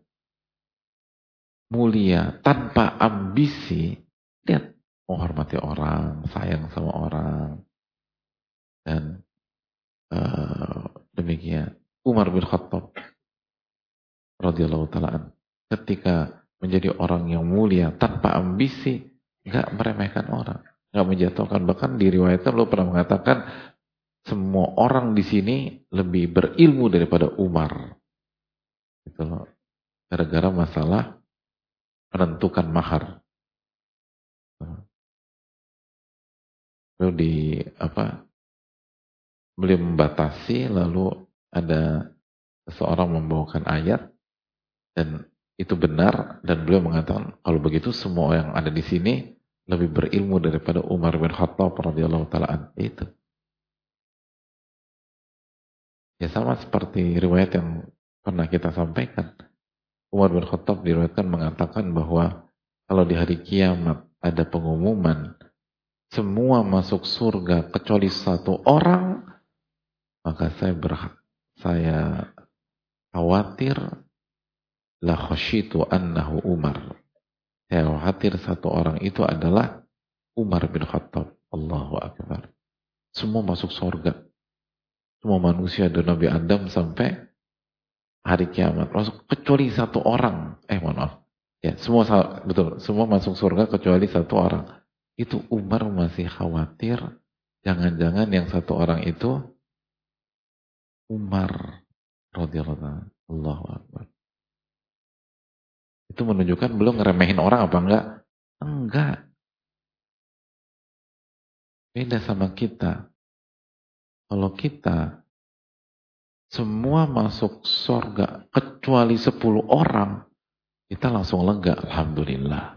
mulia tanpa ambisi, lihat menghormati orang, sayang sama orang, dan uh, demikian. Umar bin Khattab radhiyallahu ta'ala ketika menjadi orang yang mulia tanpa ambisi, nggak meremehkan orang, nggak menjatuhkan. Bahkan di riwayatnya beliau pernah mengatakan semua orang di sini lebih berilmu daripada Umar, gitu loh, gara-gara masalah menentukan mahar. Beliau di apa? Beliau membatasi, lalu ada seseorang membawakan ayat dan itu benar, dan beliau mengatakan kalau begitu semua yang ada di sini lebih berilmu daripada Umar bin Khattab radhiyallahu taala an. Itu. Ya sama seperti riwayat yang pernah kita sampaikan. Umar bin Khattab diriwayatkan mengatakan bahwa kalau di hari kiamat ada pengumuman semua masuk surga kecuali satu orang, maka saya berhak, saya khawatir la khasyitu annahu Umar. Saya khawatir satu orang itu adalah Umar bin Khattab. Allahu Akbar. Semua masuk surga. Semua manusia dari Nabi Adam sampai hari kiamat masuk kecuali satu orang. Eh mohon maaf. Ya, semua betul, semua masuk surga kecuali satu orang. Itu Umar masih khawatir jangan-jangan yang satu orang itu Umar radhiyallahu anhu. Allahu Akbar. Itu menunjukkan belum ngeremehin orang apa enggak? Enggak. Beda sama kita. Kalau kita semua masuk surga kecuali sepuluh orang, kita langsung lega, alhamdulillah.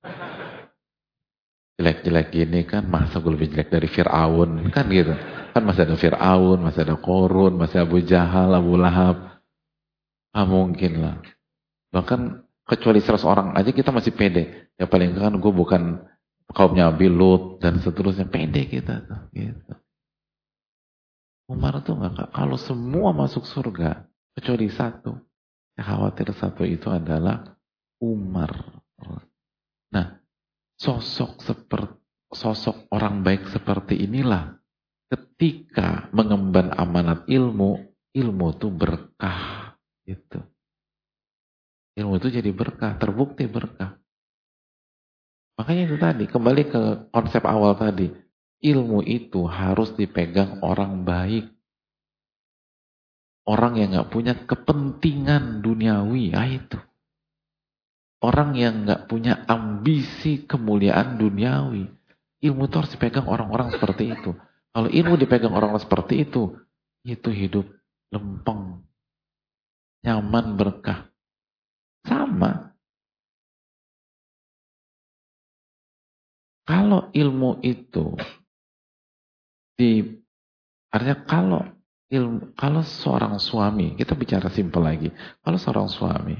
Jelek-jelek gini kan, masa gue lebih jelek dari Fir'aun, kan gitu. Kan masih ada Fir'aun, masih ada Qorun, masih Abu Jahal, Abu Lahab. Ah mungkin lah. Bahkan kecuali seratus orang aja kita masih pede. Ya paling kan gue bukan kaumnya Abi Lut dan seterusnya, pede kita tuh. Gitu. Umar tuh nggak, kalau semua masuk surga kecuali satu, saya khawatir satu itu adalah Umar. Nah, sosok seperti sosok orang baik seperti inilah ketika mengemban amanat ilmu, ilmu itu berkah itu. Ilmu itu jadi berkah, terbukti berkah. Makanya itu tadi, kembali ke konsep awal tadi. Ilmu itu harus dipegang orang baik. Orang yang gak punya kepentingan duniawi. Ah itu. Orang yang gak punya ambisi kemuliaan duniawi. Ilmu itu harus dipegang orang-orang seperti itu. Kalau ilmu dipegang orang-orang seperti itu, itu hidup lempeng. Nyaman, berkah. Sama. Kalau ilmu itu di artinya kalau ilmu, kalau seorang suami, kita bicara simpel lagi, kalau seorang suami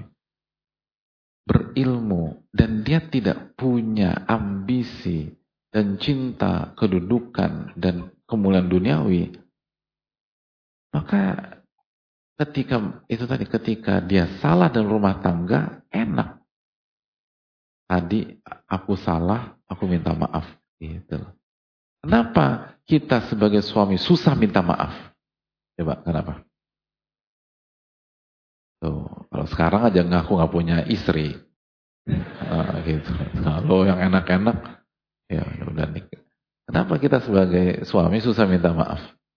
berilmu dan dia tidak punya ambisi dan cinta kedudukan dan kemuliaan duniawi, maka ketika itu tadi ketika dia salah dalam rumah tangga enak. Tadi aku salah, aku minta maaf, gitu. Kenapa kita sebagai suami susah minta maaf? Coba, kenapa? Tuh, kalau sekarang aja ngaku nggak punya istri, nah, gitu. Kalau yang enak-enak, ya udah nikah. Kenapa kita sebagai suami susah minta maaf?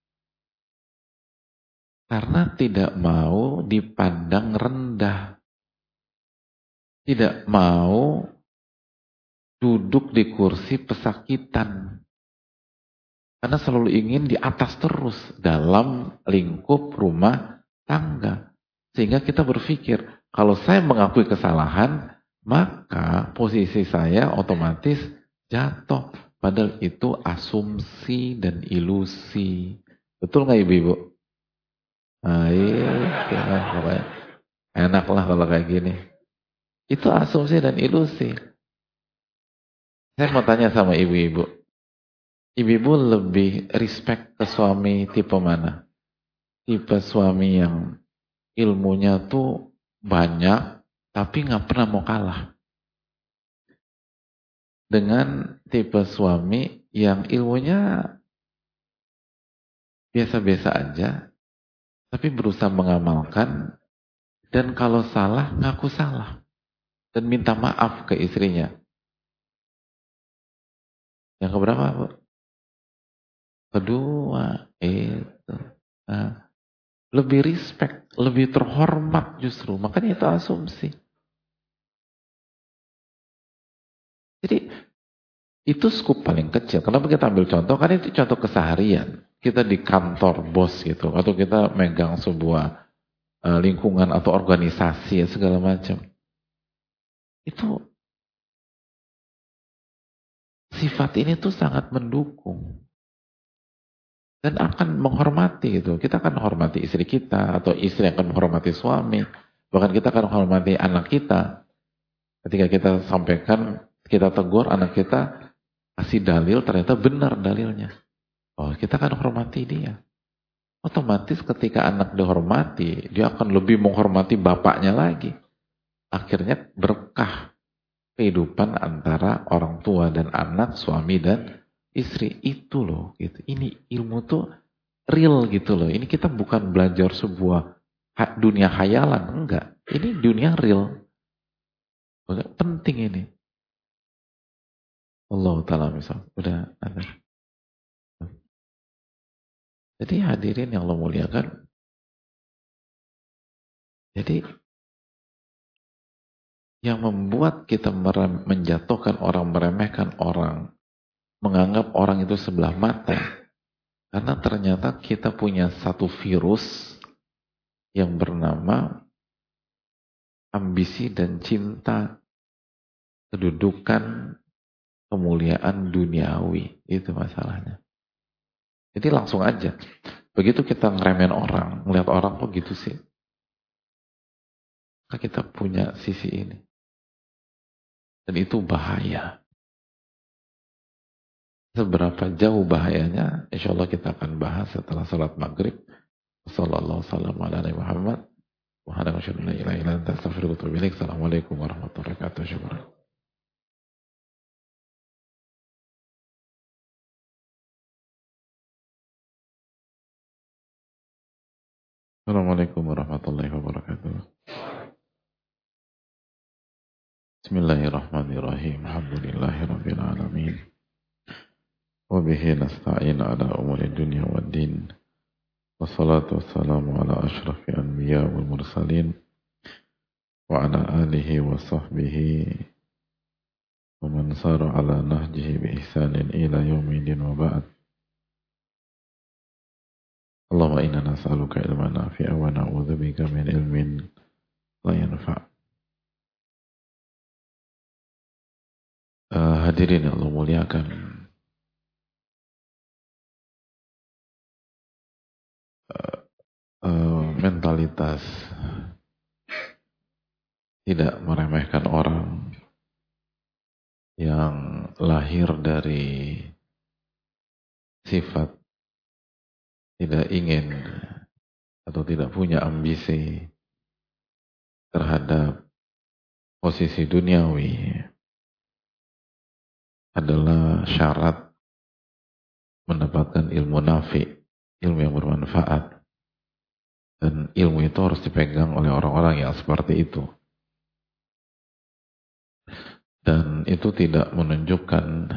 Karena tidak mau dipandang rendah, tidak mau duduk di kursi pesakitan. Karena selalu ingin di atas terus dalam lingkup rumah tangga. Sehingga kita berpikir, kalau saya mengakui kesalahan, maka posisi saya otomatis jatuh. Padahal itu asumsi dan ilusi. Betul nggak ibu-ibu? Nah, iya, pokoknya enak lah kalau kayak gini. Itu asumsi dan ilusi. Saya mau tanya sama ibu-ibu. Ibu-ibu lebih respect ke suami tipe mana? Tipe suami yang ilmunya tuh banyak, tapi nggak pernah mau kalah. Dengan tipe suami yang ilmunya biasa-biasa aja, tapi berusaha mengamalkan, dan kalau salah, ngaku salah. Dan minta maaf ke istrinya. Yang keberapa, Bu? Kedua, itu. Nah, lebih respect, lebih terhormat justru. Makanya itu asumsi. Jadi, itu skup paling kecil. Kenapa kita ambil contoh? Karena itu contoh keseharian. Kita di kantor bos gitu. Atau kita megang sebuah uh, lingkungan atau organisasi ya, segala macam. Itu sifat ini tuh sangat mendukung dan akan menghormati gitu. Kita akan menghormati istri kita atau istri akan menghormati suami, bahkan kita akan menghormati anak kita. Ketika kita sampaikan, kita tegur anak kita, kasih dalil, ternyata benar dalilnya. Oh, kita akan menghormati dia. Otomatis ketika anak dihormati, dia akan lebih menghormati bapaknya lagi. Akhirnya berkah kehidupan antara orang tua dan anak, suami dan istri. Itu loh, gitu. Ini ilmu tuh real gitu loh. Ini kita bukan belajar sebuah dunia khayalan, enggak. Ini dunia real. Penting ini. Allah Ta'ala misal. Udah ada. Jadi hadirin yang Allah muliakan. Jadi yang membuat kita menjatuhkan orang, meremehkan orang, menganggap orang itu sebelah mata. Karena ternyata kita punya satu virus yang bernama ambisi dan cinta kedudukan kemuliaan duniawi. Itu masalahnya. Jadi langsung aja. Begitu kita ngeremehin orang, ngeliat orang kok gitu sih. Maka kita punya sisi ini. Dan itu bahaya. Seberapa jauh bahayanya, insya Allah kita akan bahas setelah salat maghrib. Sallallahu alaihi wa Muhammad. Assalamualaikum warahmatullahi wabarakatuh. Assalamualaikum warahmatullahi wabarakatuh. Bismillahirrahmanirrahim. Alhamdulillahirabbil alamin. Wa bihi nasta'in ala umuri dunya waddin. Wassalatu wassalamu ala asyrafil anbiya wal mursalin wa ala alihi wa sahbihi wa man sara ala nahjihi bi ihsanin ila yaumil wa ba'd. Allahumma inna nas'aluka ilman nafi'a wa na'udzubika min ilmin la yanfa'. Uh, hadirin yang Allah muliakan. Uh, uh, mentalitas tidak meremehkan orang yang lahir dari sifat tidak ingin atau tidak punya ambisi terhadap posisi duniawi adalah syarat mendapatkan ilmu nafi, ilmu yang bermanfaat. Dan ilmu itu harus dipegang oleh orang-orang yang seperti itu. Dan itu tidak menunjukkan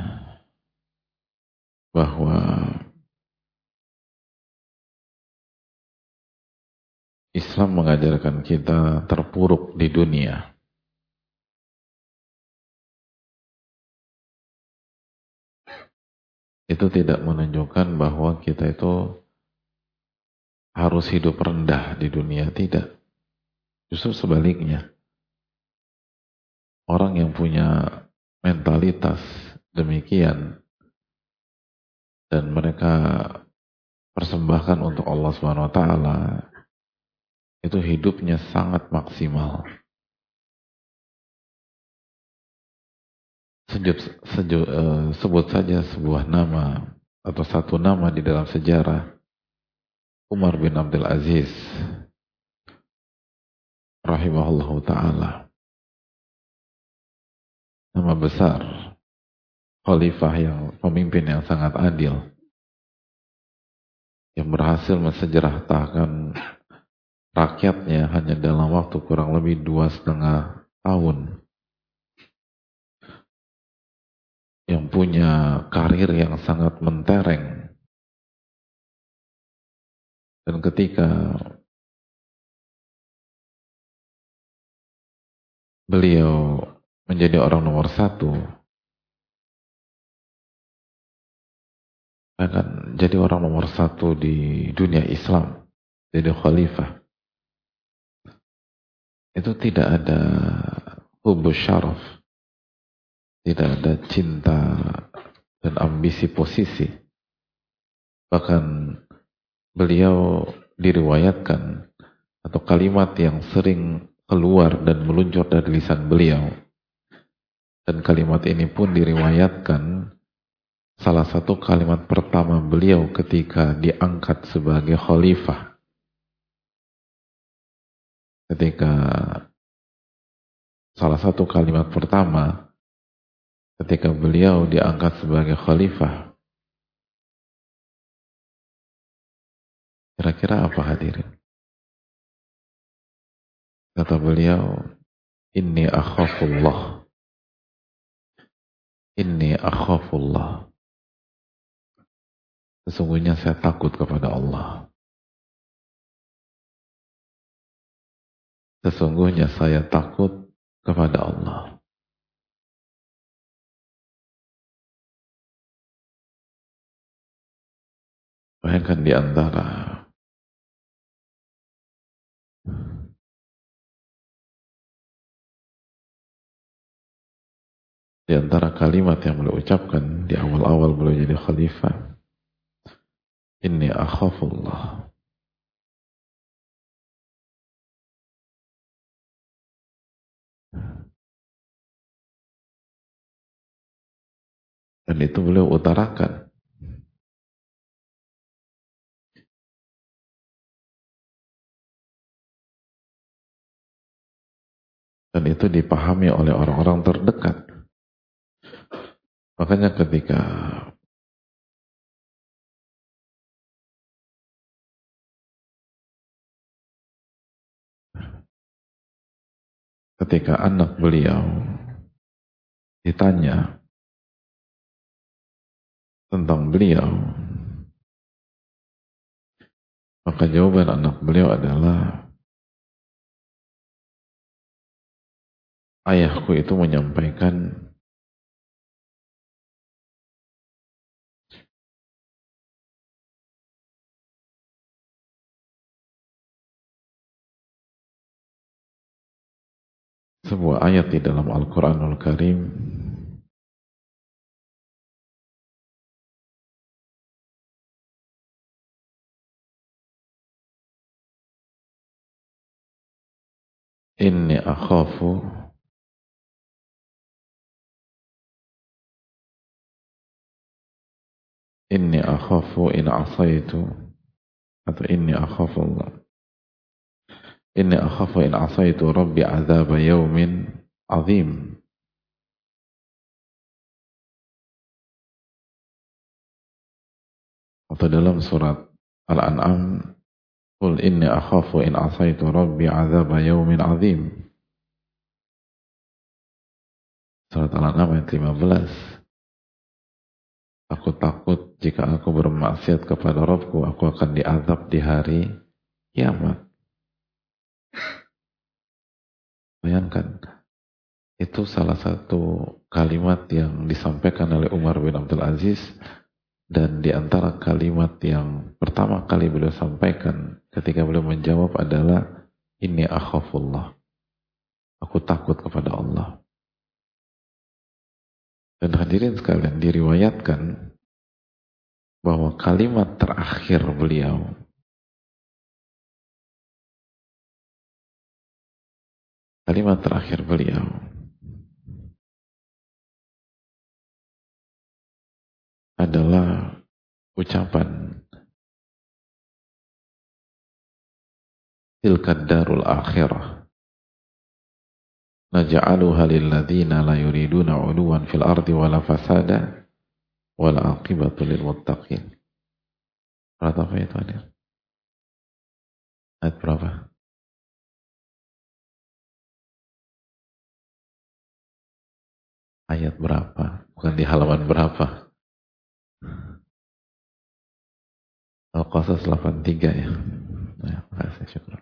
bahwa Islam mengajarkan kita terpuruk di dunia. Itu tidak menunjukkan bahwa kita itu harus hidup rendah di dunia, tidak. Justru sebaliknya. Orang yang punya mentalitas demikian dan mereka persembahkan untuk Allah Subhanahu wa taala, itu hidupnya sangat maksimal. Sejuk, sejuk, uh, sebut saja sebuah nama atau satu nama di dalam sejarah. Umar bin Abdul Aziz rahimahullahu ta'ala. Nama besar, khalifah yang pemimpin yang sangat adil, yang berhasil mensejarahkan rakyatnya hanya dalam waktu kurang lebih dua setengah tahun. Yang punya karir yang sangat mentereng. Dan ketika beliau menjadi orang nomor satu, akan jadi orang nomor satu di dunia Islam, jadi khalifah. Itu tidak ada hubbu syaraf. Tidak ada cinta dan ambisi posisi. Bahkan beliau diriwayatkan, atau kalimat yang sering keluar dan meluncur dari lisan beliau, dan kalimat ini pun diriwayatkan salah satu kalimat pertama beliau ketika diangkat sebagai khalifah. Ketika salah satu kalimat pertama ketika beliau diangkat sebagai khalifah, kira-kira apa hadirin? Kata beliau, inni akhafullah. Inni akhafullah. Sesungguhnya saya takut kepada Allah. Sesungguhnya saya takut kepada Allah. Bayangkan di antara di antara kalimat yang beliau ucapkan di awal-awal beliau jadi khalifah, inni akhafullah. Dan itu beliau utarakan. Dan itu dipahami oleh orang-orang terdekat. Makanya ketika ketika anak beliau ditanya tentang beliau, maka jawaban anak beliau adalah, ayahku itu menyampaikan sebuah ayat di dalam Al-Quranul Karim inni akhafu inni akhafu in asaitu, atau inni akhafu Allah, inni akhafu in asaitu rabbi azab yaumin azim. Atau dalam surat Al-An'am, qul inni akhafu in asaitu rabbi azab yaumin azim. Surat Al-An'am ayat lima belas. Aku takut jika aku bermaksiat kepada Rabbku, aku akan diazab di hari kiamat. Bayangkan, itu salah satu kalimat yang disampaikan oleh Umar bin Abdul Aziz, dan di antara kalimat yang pertama kali beliau sampaikan ketika beliau menjawab adalah inni akhafullah. Aku takut kepada Allah. Dan hadirin sekalian, diriwayatkan bahwa kalimat terakhir beliau kalimat terakhir beliau adalah ucapan tilkad darul akhirah naj'aluha lilladzina la yuriduna 'uluwan fil ardi wala fasada wal 'aqibatu lil muttaqin. Surat apa itu hadir? Ayat berapa? Ayat berapa? Bukan di halaman berapa? Al-Qasas delapan puluh tiga ya. Nah, makasih, syukur.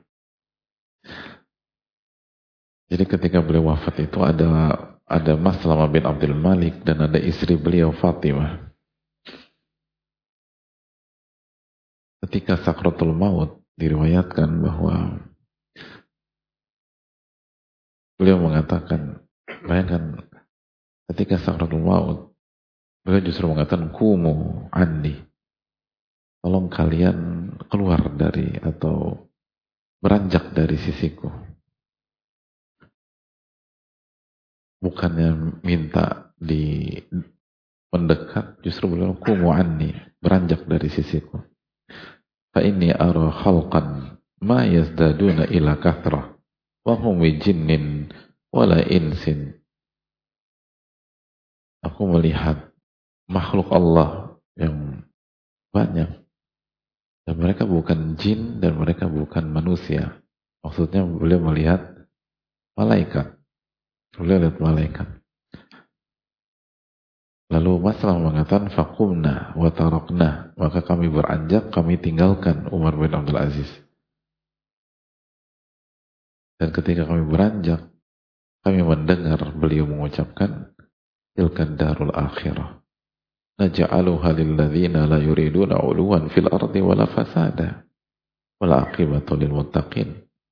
Jadi ketika beliau wafat itu ada ada Maslamah bin Abdul Malik dan ada istri beliau Fatimah. Ketika sakratul maut diriwayatkan bahwa beliau mengatakan, bayangkan ketika sakratul maut Beliau justru mengatakan kumu anni, tolong kalian keluar dari atau beranjak dari sisiku. Bukannya minta di mendekat, justru beliau kumu anni, beranjak dari sisiku. Fa inni ara khalqan ma yazdaduna ila kathrah wa hum jinnin wala insin. Aku melihat makhluk Allah yang banyak, dan mereka bukan jin dan mereka bukan manusia. Maksudnya beliau melihat malaikat. Beliau lihat malaikat. Lalu masalah mengatakan faqumna wa tarakna, maka kami beranjak, kami tinggalkan Umar bin Abdul Aziz. Dan ketika kami beranjak, kami mendengar beliau mengucapkan tilka darul akhirah naj'aluha lilladzina la yuriduna 'uluwan fil ardi wala fasada wal 'aqibatu lil muttaqin.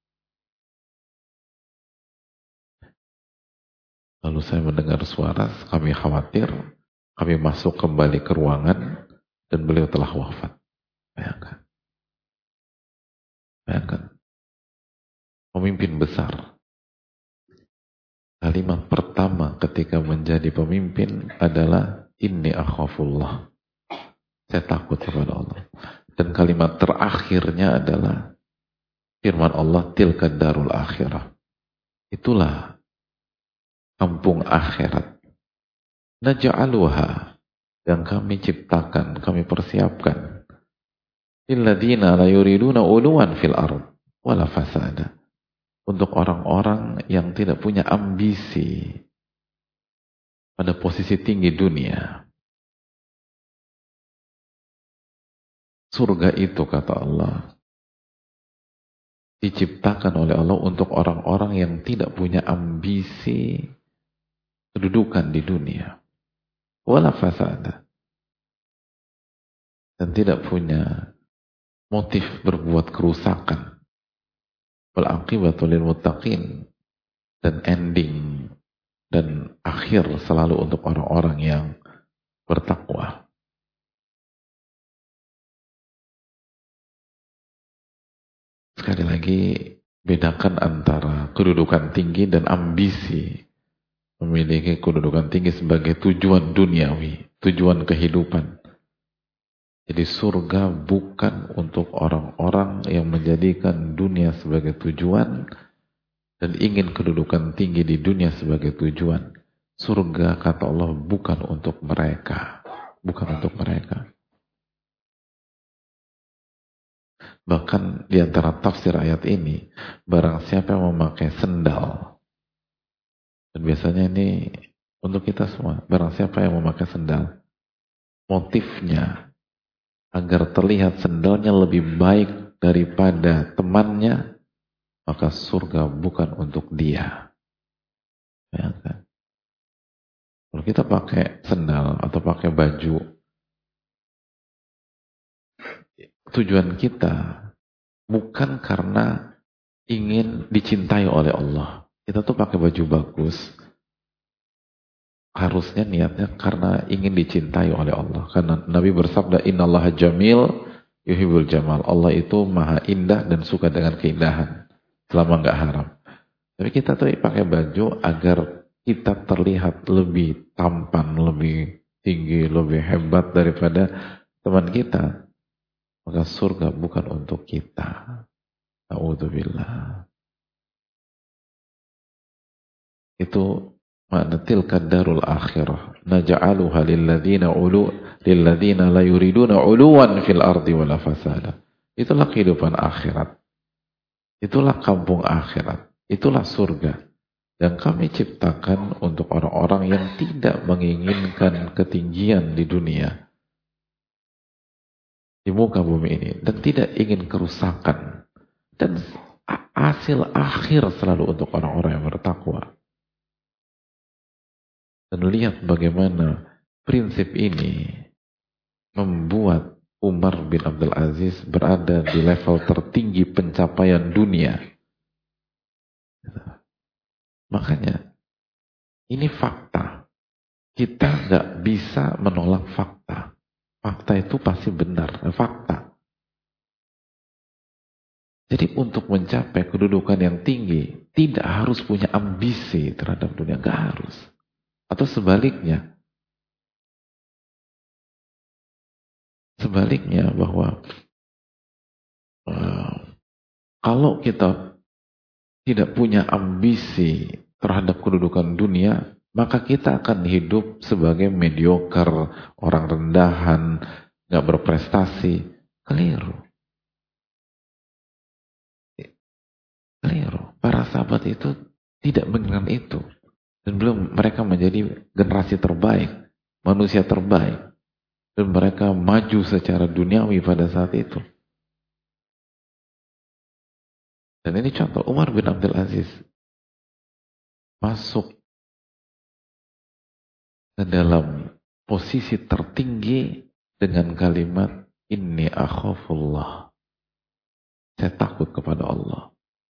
Lalu saya mendengar suara, kami khawatir, kami masuk kembali ke ruangan dan beliau telah wafat. Bayangkan. Bayangkan. Pemimpin besar. Kalimat pertama ketika menjadi pemimpin adalah inni akhafullah. Saya takut kepada Allah. Dan kalimat terakhirnya adalah firman Allah tilka darul akhirah. Itulah kampung akhirat. Naj'aluha, yang kami ciptakan, kami persiapkan. Lilladzina la yuriduna 'uluwan fil ard wala fasada. Untuk orang-orang yang tidak punya ambisi pada posisi tinggi dunia. Surga itu, kata Allah, diciptakan oleh Allah untuk orang-orang yang tidak punya ambisi kedudukan di dunia. Wala fasada. Dan tidak punya motif berbuat kerusakan. Wal aqibatu lil muttaqin. Dan ending dan akhir selalu untuk orang-orang yang bertakwa. Sekali lagi, bedakan antara kedudukan tinggi dan ambisi. Memiliki kedudukan tinggi sebagai tujuan duniawi, tujuan kehidupan. Jadi surga bukan untuk orang-orang yang menjadikan dunia sebagai tujuan dan ingin kedudukan tinggi di dunia sebagai tujuan. Surga, kata Allah, bukan untuk mereka. Bukan untuk mereka. Bahkan di antara tafsir ayat ini, barang siapa yang memakai sendal, dan biasanya ini untuk kita semua, barang siapa yang memakai sendal, motifnya agar terlihat sendalnya lebih baik daripada temannya, maka surga bukan untuk dia. Ya kan? Kalau kita pakai sendal atau pakai baju, tujuan kita bukan karena ingin dicintai oleh Allah. Kita tuh pakai baju bagus, harusnya niatnya karena ingin dicintai oleh Allah. Karena Nabi bersabda, innallaha jamil yuhibbul jamal. Allah itu maha indah dan suka dengan keindahan, selama nggak haram. Tapi kita tuh pakai baju agar kita terlihat lebih tampan, lebih tinggi, lebih hebat daripada teman kita. Maka surga bukan untuk kita. A'udzubillah. Itu makna tilka darul akhirah. Naj'aluha lilladzina ulu lilladzina la yuriduna 'uluwan fil ardi wala fasada. Itulah kehidupan akhirat. Itulah kampung akhirat. Itulah surga. Yang kami ciptakan untuk orang-orang yang tidak menginginkan ketinggian di dunia, di muka bumi ini, dan tidak ingin kerusakan. Dan hasil akhir selalu untuk orang-orang yang bertakwa. Dan lihat bagaimana prinsip ini membuat Umar bin Abdul Aziz berada di level tertinggi pencapaian dunia. Makanya ini fakta. kita nggak bisa menolak fakta. Fakta itu pasti benar, fakta. Jadi untuk mencapai kedudukan yang tinggi, tidak harus punya ambisi terhadap dunia, nggak harus. Atau sebaliknya, sebaliknya bahwa uh, kalau kita tidak punya ambisi terhadap kedudukan dunia, maka kita akan hidup sebagai mediocre, orang rendahan, nggak berprestasi. Keliru. Keliru. Para sahabat itu tidak menginginkan itu. Dan belum mereka menjadi generasi terbaik, manusia terbaik. Dan mereka maju secara duniawi pada saat itu. Dan ini contoh, Umar bin Abdul Aziz masuk ke dalam posisi tertinggi dengan kalimat inni akhafullah. Saya takut kepada Allah.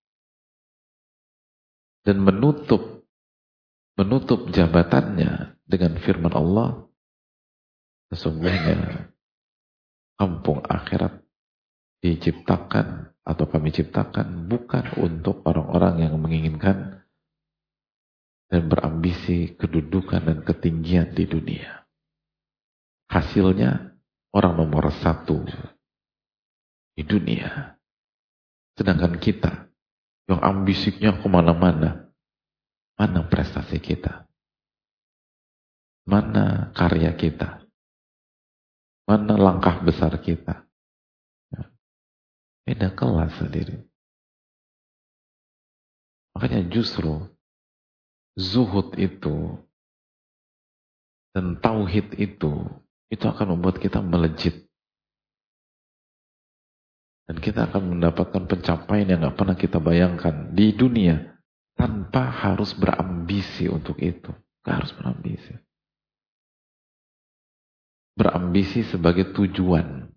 Dan menutup menutup jabatannya dengan firman Allah, sesungguhnya kampung akhirat diciptakan atau kami ciptakan bukan untuk orang-orang yang menginginkan dan berambisi kedudukan dan ketinggian di dunia. Hasilnya orang nomor satu di dunia. Sedangkan kita yang ambisinya kemana-mana, mana prestasi kita? Mana karya kita? Mana langkah besar kita? Beda kelas sendiri. Makanya justru zuhud itu dan tauhid itu, itu akan membuat kita melejit. Dan kita akan mendapatkan pencapaian yang gak pernah kita bayangkan di dunia tanpa harus berambisi untuk itu. Gak harus berambisi. Berambisi sebagai tujuan.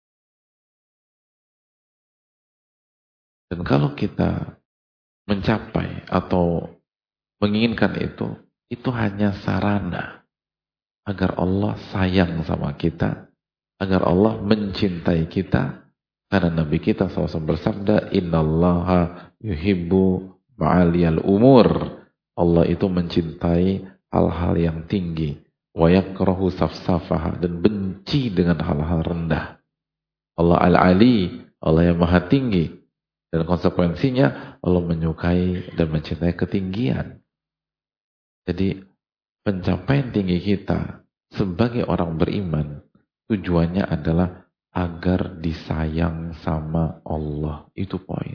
Dan kalau kita mencapai atau menginginkan itu, itu hanya sarana agar Allah sayang sama kita, agar Allah mencintai kita. Karena Nabi kita shallallahu alaihi wasallam bersabda, innallaha yuhibbu ma'aliyal umur. Allah itu mencintai hal-hal yang tinggi. Wa yakrahu safsafaha, dan benci dengan hal-hal rendah. Allah al-ali, Allah yang maha tinggi. Dan konsekuensinya Allah menyukai dan mencintai ketinggian. Jadi pencapaian tinggi kita sebagai orang beriman, tujuannya adalah agar disayang sama Allah. Itu poin.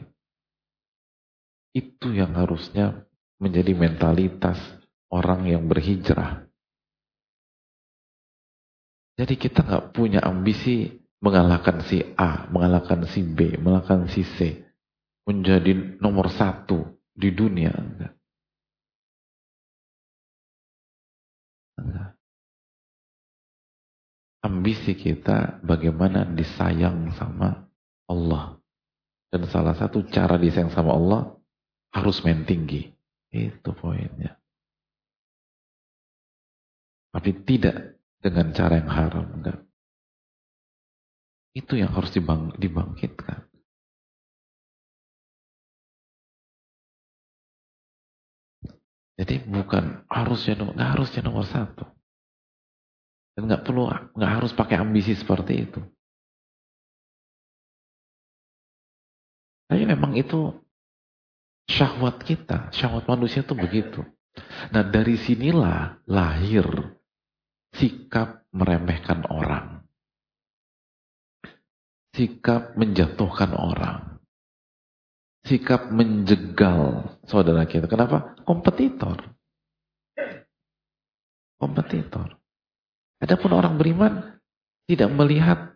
Itu yang harusnya menjadi mentalitas orang yang berhijrah. Jadi kita nggak punya ambisi mengalahkan si A, mengalahkan si B, mengalahkan si C, menjadi nomor satu di dunia. Enggak. Enggak. Ambisi kita bagaimana disayang sama Allah. Dan salah satu cara disayang sama Allah harus main tinggi. Itu poinnya. Tapi tidak dengan cara yang haram. Enggak. Itu yang harus dibang, dibangkitkan. Jadi bukan harusnya, nggak harusnya nomor satu. Dan nggak perlu, nggak harus pakai ambisi seperti itu. Tapi memang itu syahwat kita, syahwat manusia itu begitu. Nah dari sinilah lahir sikap meremehkan orang, sikap menjatuhkan orang, sikap menjegal saudara kita. Kenapa? Kompetitor, kompetitor. Adapun orang beriman tidak melihat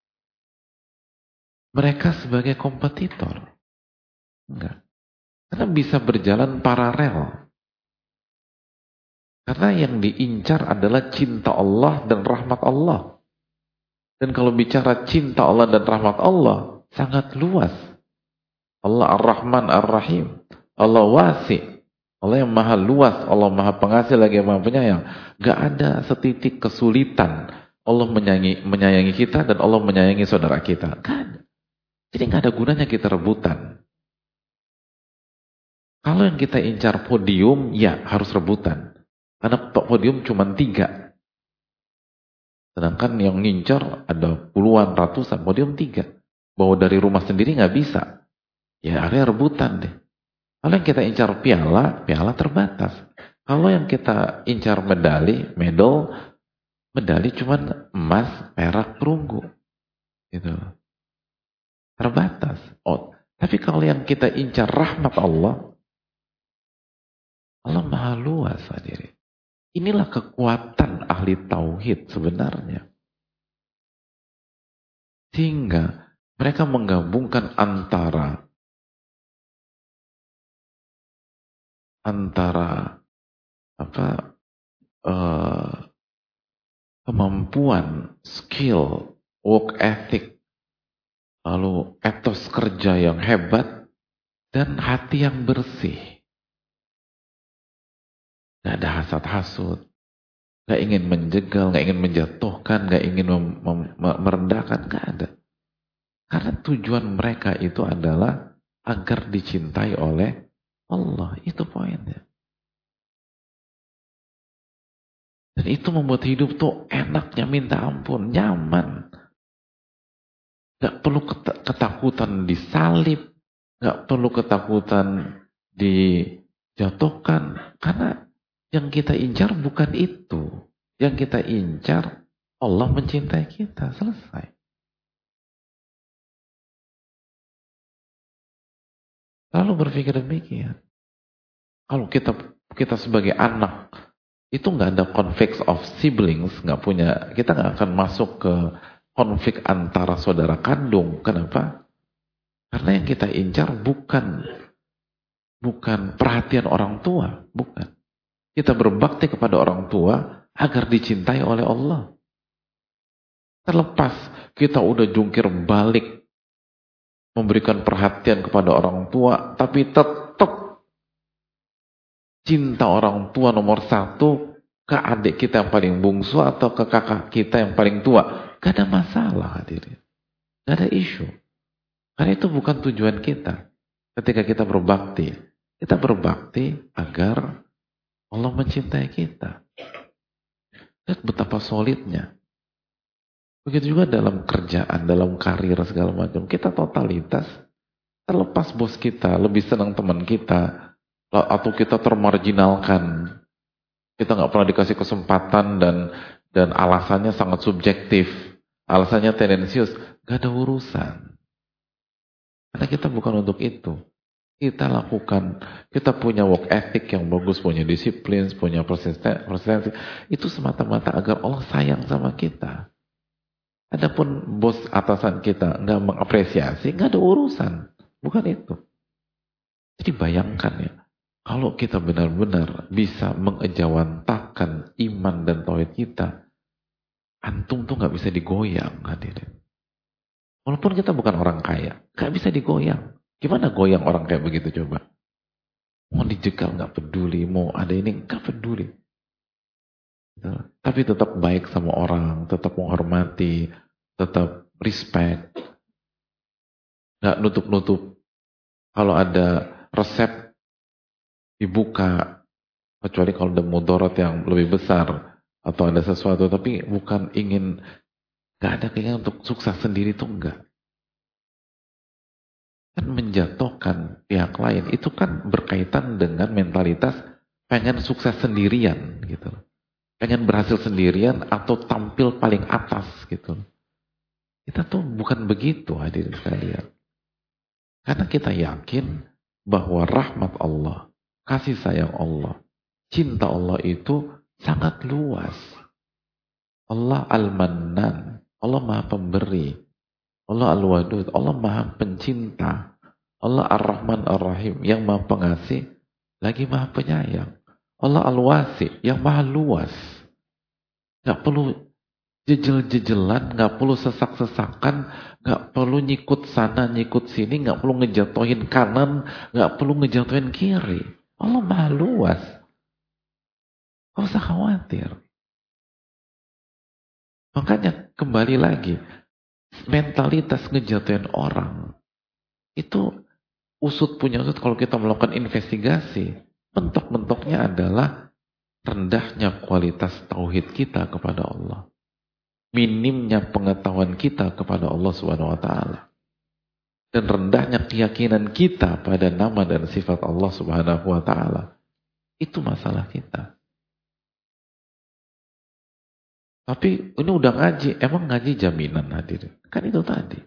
mereka sebagai kompetitor. Enggak. Karena bisa berjalan paralel. Karena yang diincar adalah cinta Allah dan rahmat Allah. Dan kalau bicara cinta Allah dan rahmat Allah, sangat luas. Allah Ar-Rahman Ar-Rahim. Allah wasi. Allah yang maha luas, Allah maha pengasih lagi maha penyayang. Gak ada setitik kesulitan Allah menyayangi, menyayangi kita dan Allah menyayangi saudara kita. Gak ada. Jadi gak ada gunanya kita rebutan. Kalau yang kita incar podium, ya harus rebutan. Karena podium cuma tiga. Sedangkan yang ngincar ada puluhan, ratusan, podium tiga. Bawa dari rumah sendiri nggak bisa. Ya area rebutan deh. Kalau yang kita incar piala, piala terbatas. Kalau yang kita incar medali, medal, medali cuma emas, perak, perunggu. Gitu. Terbatas. Oh, tapi kalau yang kita incar rahmat Allah, Allah maha luas hadirin. Inilah kekuatan ahli tauhid sebenarnya. Sehingga mereka menggabungkan antara antara apa uh, kemampuan, skill, work ethic, lalu etos kerja yang hebat dan hati yang bersih. Gak ada hasad-hasud, gak ingin menjegal, gak ingin menjatuhkan, gak ingin mem- mem- merendahkan, gak ada. Karena tujuan mereka itu adalah agar dicintai oleh Allah. Itu poinnya. Dan itu membuat hidup tuh enaknya minta ampun, nyaman. Gak perlu ketakutan disalib, gak perlu ketakutan dijatuhkan. Karena yang kita incar bukan itu. Yang kita incar, Allah mencintai kita. Selesai. Lalu berpikir demikian. Kalau kita kita sebagai anak, itu nggak ada conflict of siblings, nggak punya, kita nggak akan masuk ke konflik antara saudara kandung. Kenapa? Karena yang kita incar bukan bukan perhatian orang tua, bukan. Kita berbakti kepada orang tua agar dicintai oleh Allah. Terlepas kita udah jungkir balik memberikan perhatian kepada orang tua, tapi tetap cinta orang tua nomor satu ke adik kita yang paling bungsu atau ke kakak kita yang paling tua. Gak ada masalah hadirin. Gak ada isu. Karena itu bukan tujuan kita. Ketika kita berbakti, kita berbakti agar Allah mencintai kita. Lihat betapa solidnya. Begitu juga dalam kerjaan, dalam karir segala macam. Kita totalitas. Terlepas bos kita, lebih senang teman kita. Atau kita termarginalkan. Kita nggak pernah dikasih kesempatan dan dan alasannya sangat subjektif. Alasannya tendensius. Gak ada urusan. Karena kita bukan untuk itu. Kita lakukan, kita punya work ethic yang bagus, punya disiplin, punya persistensi. Itu semata-mata agar Allah sayang sama kita. Adapun bos atasan kita nggak mengapresiasi, nggak ada urusan. Bukan itu. Jadi bayangkan ya, kalau kita benar-benar bisa mengejawantahkan iman dan tauhid kita, antum tuh nggak bisa digoyang hadirin. Walaupun kita bukan orang kaya, nggak bisa digoyang. Gimana goyang orang kayak begitu coba? Mau dijegal nggak peduli, mau ada ini nggak peduli. Tapi tetap baik sama orang, tetap menghormati, tetap respect. Nggak nutup-nutup. Kalau ada resep dibuka, kecuali kalau ada mudarat yang lebih besar atau ada sesuatu, tapi bukan ingin, nggak ada keinginan untuk sukses sendiri tuh enggak. Kan menjatuhkan pihak lain itu kan berkaitan dengan mentalitas pengen sukses sendirian gitu. Pengen berhasil sendirian atau tampil paling atas gitu. Kita tuh bukan begitu hadirin sekalian. Karena kita yakin bahwa rahmat Allah, kasih sayang Allah, cinta Allah itu sangat luas. Allah Al-Mannan, Allah Maha Pemberi. Allah Al-Wadud, Allah Maha Pencinta. Allah Ar-Rahman Ar-Rahim, yang Maha Pengasih, lagi Maha Penyayang. Allah Al-Wasi, yang Maha Luas. Gak perlu jejel-jejelan, gak perlu sesak-sesakan, gak perlu nyikut sana, nyikut sini, gak perlu ngejatuhin kanan, gak perlu ngejatuhin kiri. Allah maha luas. Gak usah khawatir. Makanya kembali lagi, mentalitas ngejatuhin orang itu usut punya usut. Kalau kita melakukan investigasi, mentok-mentoknya adalah rendahnya kualitas tauhid kita kepada Allah, minimnya pengetahuan kita kepada Allah Subhanahu wa taala, dan rendahnya keyakinan kita pada nama dan sifat Allah Subhanahu wa taala. Itu masalah kita. Tapi ini udah ngaji, emang ngaji jaminan hadirin? Kan itu tadi.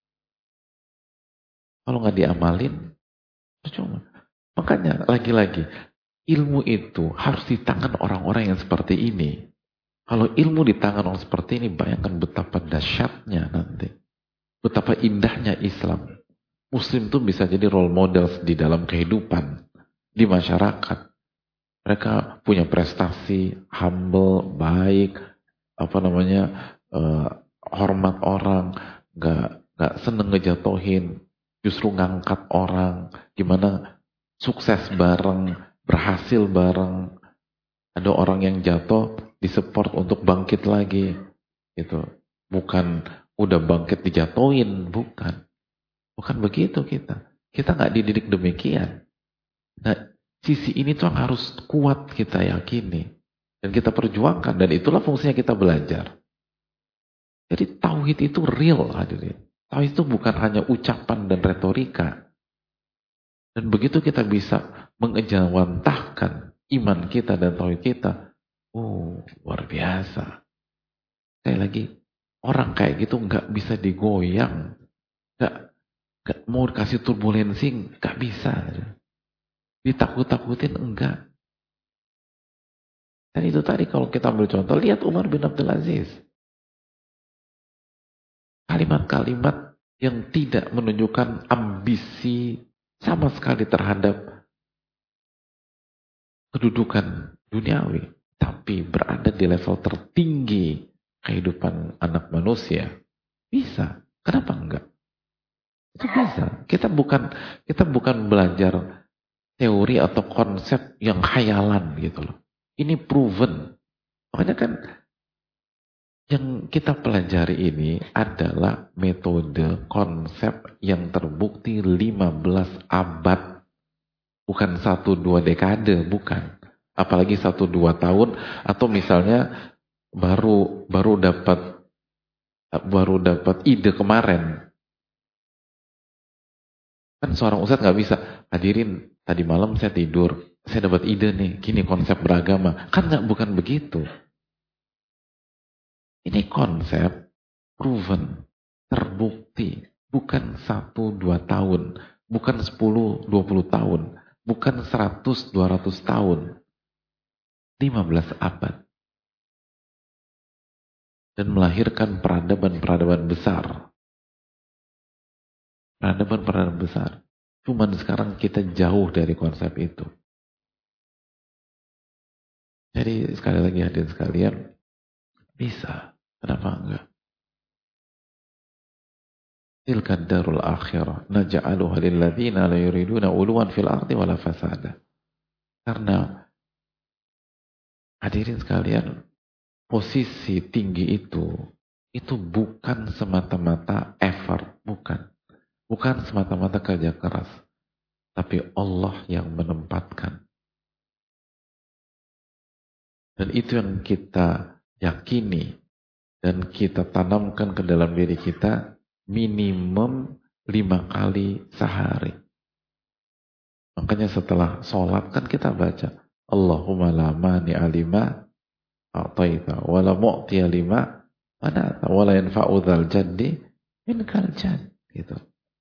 Kalau nggak diamalin, percuma. Makanya lagi-lagi, ilmu itu harus di tangan orang-orang yang seperti ini. Kalau ilmu di tangan orang seperti ini, bayangkan betapa dahsyatnya nanti. Betapa indahnya Islam. Muslim itu bisa jadi role model di dalam kehidupan, di masyarakat. Mereka punya prestasi, humble, baik, apa namanya, uh, hormat orang, gak, gak seneng ngejatohin, justru ngangkat orang, gimana sukses bareng, berhasil bareng. Ada orang yang jatuh, disupport untuk bangkit lagi, gitu. Bukan udah bangkit dijatuhin, bukan. Bukan begitu kita. Kita nggak dididik demikian. Nah, sisi ini tuh yang harus kuat kita yakini. Dan kita perjuangkan. Dan itulah fungsinya kita belajar. Jadi tauhid itu real, hadirin. Tauhid itu bukan hanya ucapan dan retorika. Dan begitu kita bisa mengejawantahkan iman kita dan tauhid kita, oh, luar biasa. Sekali lagi, orang kayak gitu nggak bisa digoyang. Nggak, nggak mau kasih turbulensi, nggak bisa. Ditakut-takutin, enggak. Dan itu tadi kalau kita ambil contoh, lihat Umar bin Abdul Aziz. Kalimat-kalimat yang tidak menunjukkan ambisi sama sekali terhadap kedudukan duniawi. Tapi berada di level tertinggi kehidupan anak manusia. Bisa. Kenapa enggak? Itu bisa. Kita bukan kita bukan belajar teori atau konsep yang khayalan gitu loh. Ini proven. Makanya kan yang kita pelajari ini adalah metode konsep yang terbukti lima belas abad. Bukan satu dua dekade, bukan. Apalagi satu dua tahun atau misalnya baru baru dapat baru dapat ide kemarin. Kan seorang ustadz nggak bisa, hadirin tadi malam saya tidur, saya dapat ide nih, gini konsep beragama. Kan nggak, bukan begitu. Ini konsep proven, terbukti, bukan satu dua tahun, bukan sepuluh dua puluh tahun, bukan seratus dua ratus tahun, lima belas abad. Dan melahirkan peradaban-peradaban besar. Peradaban-peradaban besar. Cuman sekarang kita jauh dari konsep itu. Jadi sekali lagi hadirin sekalian, bisa. Kenapa enggak? Tilka darul akhirah naj'aluha lil ladzina la yuriduna uluwan fil ardi wala fasada. Karena hadirin sekalian, posisi tinggi itu itu bukan semata-mata effort, bukan. Bukan semata-mata kerja keras, tapi Allah yang menempatkan. Dan itu yang kita yakini dan kita tanamkan ke dalam diri kita minimum lima kali sehari. Makanya setelah sholat kan kita baca Allahumma la mani'a lima a'taita wa la mu'tiya lima mana'ta wa la yanfa'u dzal jaddi minkal jadd, gitu.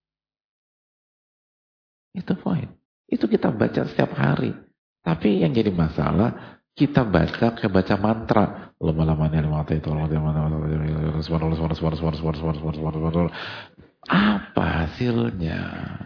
Itu poin. Itu kita baca setiap hari. Tapi yang jadi masalah, kita baca kayak baca mantra. Apa hasilnya?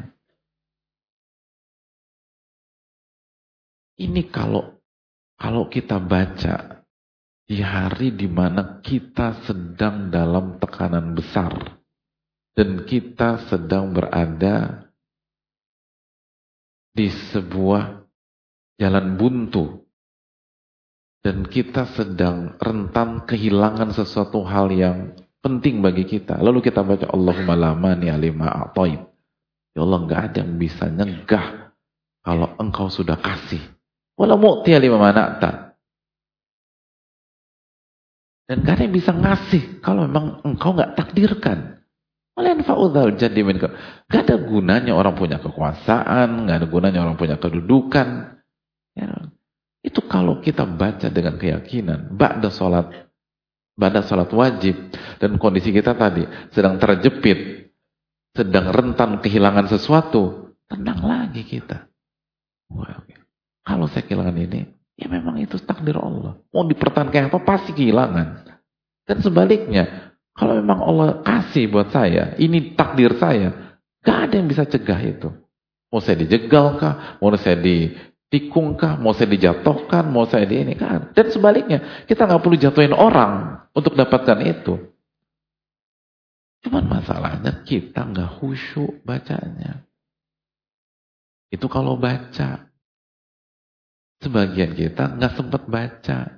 Ini kalau kalau kita baca di hari di mana kita sedang dalam tekanan besar dan kita sedang berada di sebuah jalan buntu. Dan kita sedang rentan kehilangan sesuatu hal yang penting bagi kita. Lalu kita baca Allahumma la mani'a lima a'tait. Ya Allah, enggak ada yang bisa nyegah kalau engkau sudah kasih. Wala mu'tiya lima mana'ta. Dan enggak ada yang bisa ngasih kalau memang engkau enggak takdirkan. Wala yanfa'udzal jaddi minka. Enggak ada gunanya orang punya kekuasaan, enggak ada gunanya orang punya kedudukan. Ya. Itu kalau kita baca dengan keyakinan, ba'da sholat, ba'da sholat wajib, dan kondisi kita tadi sedang terjepit, sedang rentan kehilangan sesuatu, tenang lagi kita. Wah, kalau saya kehilangan ini, ya memang itu takdir Allah. Mau dipertahankan apa, pasti kehilangan. Dan sebaliknya, kalau memang Allah kasih buat saya, ini takdir saya, gak ada yang bisa cegah itu. Mau saya dijegal kah, mau saya di tikung kah, mau saya dijatuhkan, mau saya di ini kan. Dan sebaliknya, kita nggak perlu jatuhin orang untuk dapatkan itu. Cuman masalahnya kita nggak khusyuk bacanya. Itu kalau baca. Sebagian kita nggak sempat baca.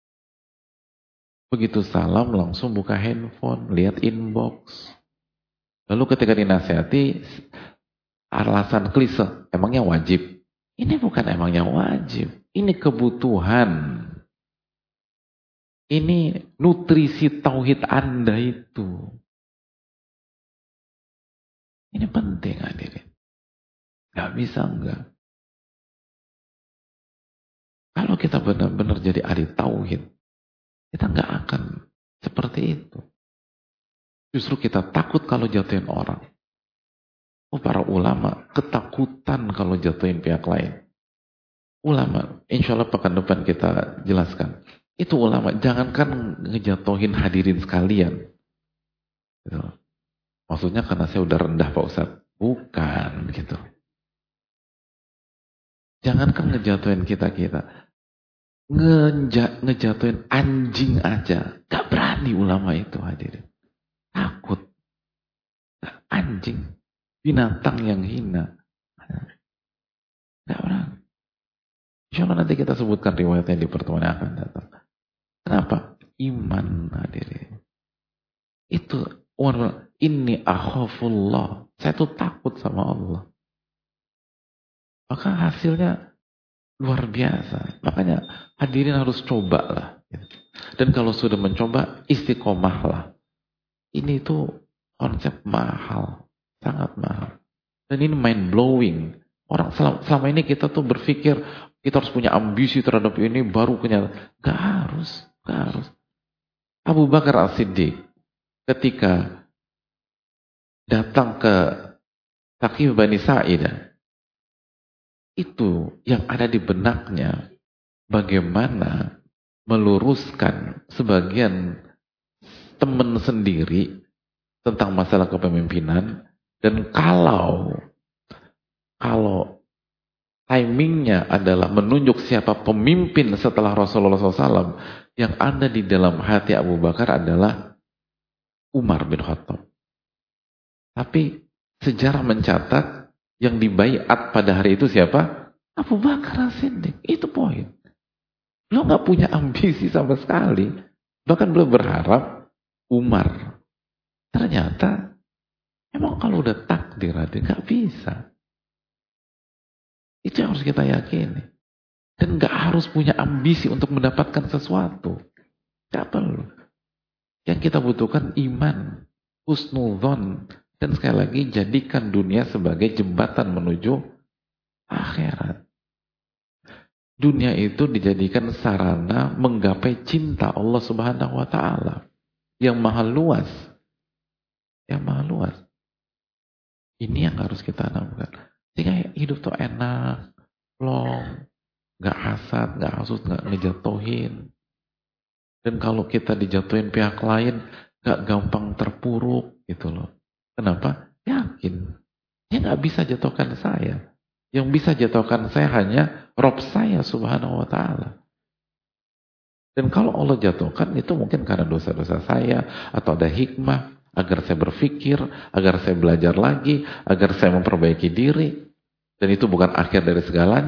Begitu salam langsung buka handphone, lihat inbox. Lalu ketika dinasihati, alasan klise, emangnya wajib? Ini bukan emangnya wajib. Ini kebutuhan. Ini nutrisi tauhid Anda itu. Ini penting hadirin. Gak bisa enggak. Kalau kita benar-benar jadi ahli tauhid, kita nggak akan seperti itu. Justru kita takut kalau jatuhin orang. Oh, para ulama ketakutan kalau jatuhin pihak lain. Ulama, insya Allah pekan depan kita jelaskan. Itu ulama, jangankan ngejatuhin hadirin sekalian. Gitu. Maksudnya karena saya udah rendah Pak Ustadz. Bukan, gitu. Jangankan ngejatuhin kita-kita. Ngeja, ngejatuhin anjing aja. Gak berani ulama itu hadirin. Takut. Anjing. Binatang yang hina. Gak berani. Insya Allah nanti kita sebutkan riwayatnya di pertemuan yang akan datang. Kenapa? Iman hadirin. Itu inni akhafullah. Saya tuh takut sama Allah. Maka hasilnya luar biasa. Makanya hadirin harus cobalah. Dan kalau sudah mencoba, istiqomahlah. Ini tuh konsep mahal. Sangat mahal. Dan ini mind blowing. Orang selama, selama ini kita tuh berpikir kita harus punya ambisi terhadap ini baru kenyataan. Gak harus. Gak harus. Abu Bakar As-Siddiq ketika datang ke Thaqif Bani Sa'idah, itu yang ada di benaknya bagaimana meluruskan sebagian teman sendiri tentang masalah kepemimpinan. Dan kalau kalau timingnya adalah menunjuk siapa pemimpin setelah Rasulullah shallallahu alaihi wasallam, yang ada di dalam hati Abu Bakar adalah Umar bin Khattab. Tapi sejarah mencatat yang dibaiat pada hari itu siapa? Abu Bakar As-Siddiq. Itu poin. Beliau nggak punya ambisi sama sekali. Bahkan beliau berharap Umar. Ternyata emang kalau udah takdir hati nggak bisa. Itu yang harus kita yakini. Dan nggak harus punya ambisi untuk mendapatkan sesuatu. Nggak perlu. Yang kita butuhkan iman, husnudzon, dan sekali lagi jadikan dunia sebagai jembatan menuju akhirat. Dunia itu dijadikan sarana menggapai cinta Allah Subhanahu wa taala yang maha luas. Yang maha luas. Ini yang harus kita tanamkan. Sehingga hidup tuh enak, plong, gak hasad, gak hasut, gak ngejatuhin. Dan kalau kita dijatuhin pihak lain, gak gampang terpuruk gitu loh. Kenapa? Yakin. Dia gak bisa jatuhkan saya. Yang bisa jatuhkan saya hanya Rob saya Subhanahu wa ta'ala. Dan kalau Allah jatuhkan, itu mungkin karena dosa-dosa saya, atau ada hikmah, agar saya berpikir, agar saya belajar lagi, agar saya memperbaiki diri. Dan itu bukan akhir dari segalanya.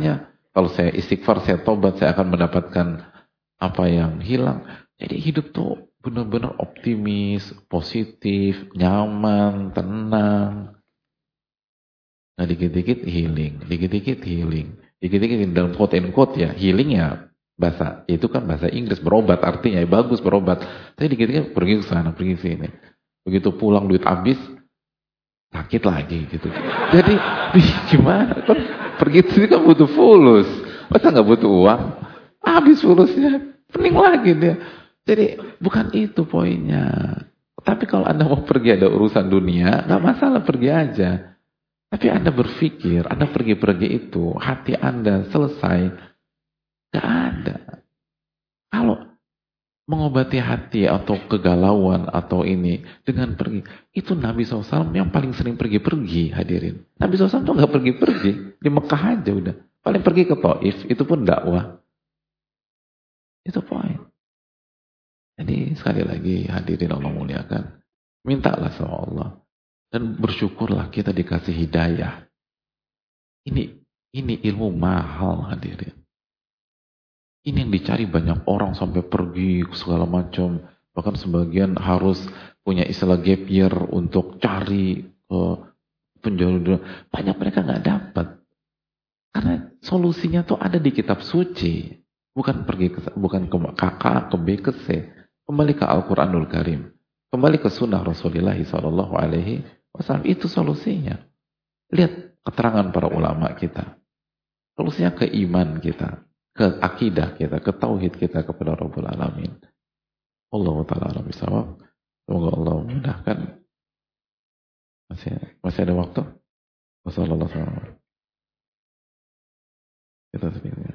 kalau saya istighfar, saya tobat, saya akan mendapatkan apa yang hilang. Jadi hidup tuh benar-benar optimis, positif, nyaman, tenang. Nah dikit-dikit healing, dikit-dikit healing, dikit-dikit dalam quote and quote ya, healing ya bahasa, itu kan bahasa Inggris, berobat artinya, ya bagus berobat. Tapi dikit-dikit pergi ke sana, pergi ke sini. Begitu pulang duit habis, sakit lagi gitu. Jadi gimana? Kan pergi ke sini kan butuh fulus. Masa nggak butuh uang? Habis fulusnya, pening lagi dia. Jadi bukan itu poinnya. Tapi kalau Anda mau pergi ada urusan dunia, nggak masalah pergi aja. Tapi Anda berpikir, Anda pergi-pergi itu, hati Anda selesai, nggak ada. Kalau mengobati hati atau kegalauan atau ini dengan pergi, itu Nabi shallallahu alaihi wasallam yang paling sering pergi-pergi, hadirin. Nabi shallallahu alaihi wasallam tuh nggak pergi-pergi, di Mekah aja udah. Paling pergi ke Taif, itu pun dakwah. Itu poin. Jadi sekali lagi hadirin Allah muliakan, mintalah sama Allah dan bersyukurlah kita dikasih hidayah. Ini ini ilmu mahal hadirin. Ini yang dicari banyak orang sampai pergi ke segala macam, bahkan sebagian harus punya istilah gap year untuk cari uh, penjuru. Banyak mereka nggak dapat karena solusinya tuh ada di kitab suci, bukan pergi ke, bukan ke K K, ke B, ke C. Kembali ke Al-Quranul Karim. Kembali ke sunnah Rasulullah shallallahu alaihi wasallam. Itu solusinya. Lihat keterangan para ulama kita. Solusinya ke iman kita. Ke akidah kita. Ke tauhid kita kepada Rabbul Alamin. Allahu ta'ala alam bisawab. Semoga Allah memudahkan. Masih, masih ada waktu? Wassalamualaikum warahmatullahi wabarakatuh. Kita sendiri.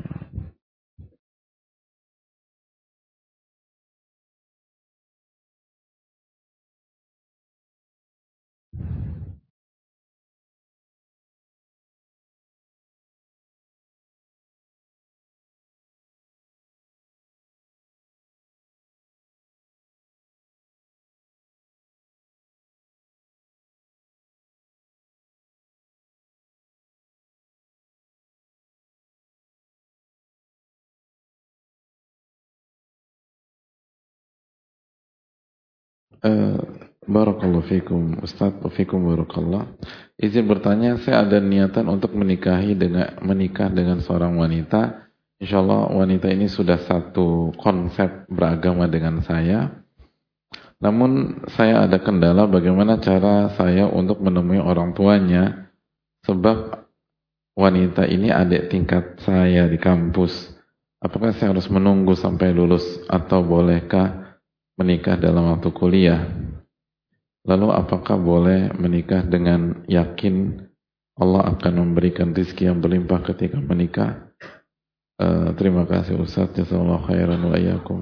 Uh, Barakallahu fikum Ustaz, fikum barakallah. Izin bertanya, saya ada niatan untuk menikahi dengan menikah dengan seorang wanita. Insyaallah wanita ini sudah satu konsep beragama dengan saya. Namun saya ada kendala bagaimana cara saya untuk menemui orang tuanya, sebab wanita ini adik tingkat saya di kampus. Apakah saya harus menunggu sampai lulus atau bolehkah menikah dalam waktu kuliah? Lalu apakah boleh menikah dengan yakin Allah akan memberikan rezeki yang berlimpah ketika menikah? Uh, terima kasih Ustaz, jazakallahu khairan wa iyyakum.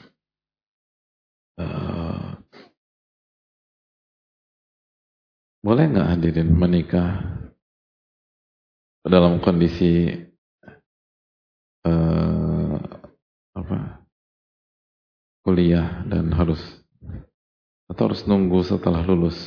Uh, boleh nggak hadirin menikah dalam kondisi uh, apa? Kuliah dan harus atau harus nunggu setelah lulus?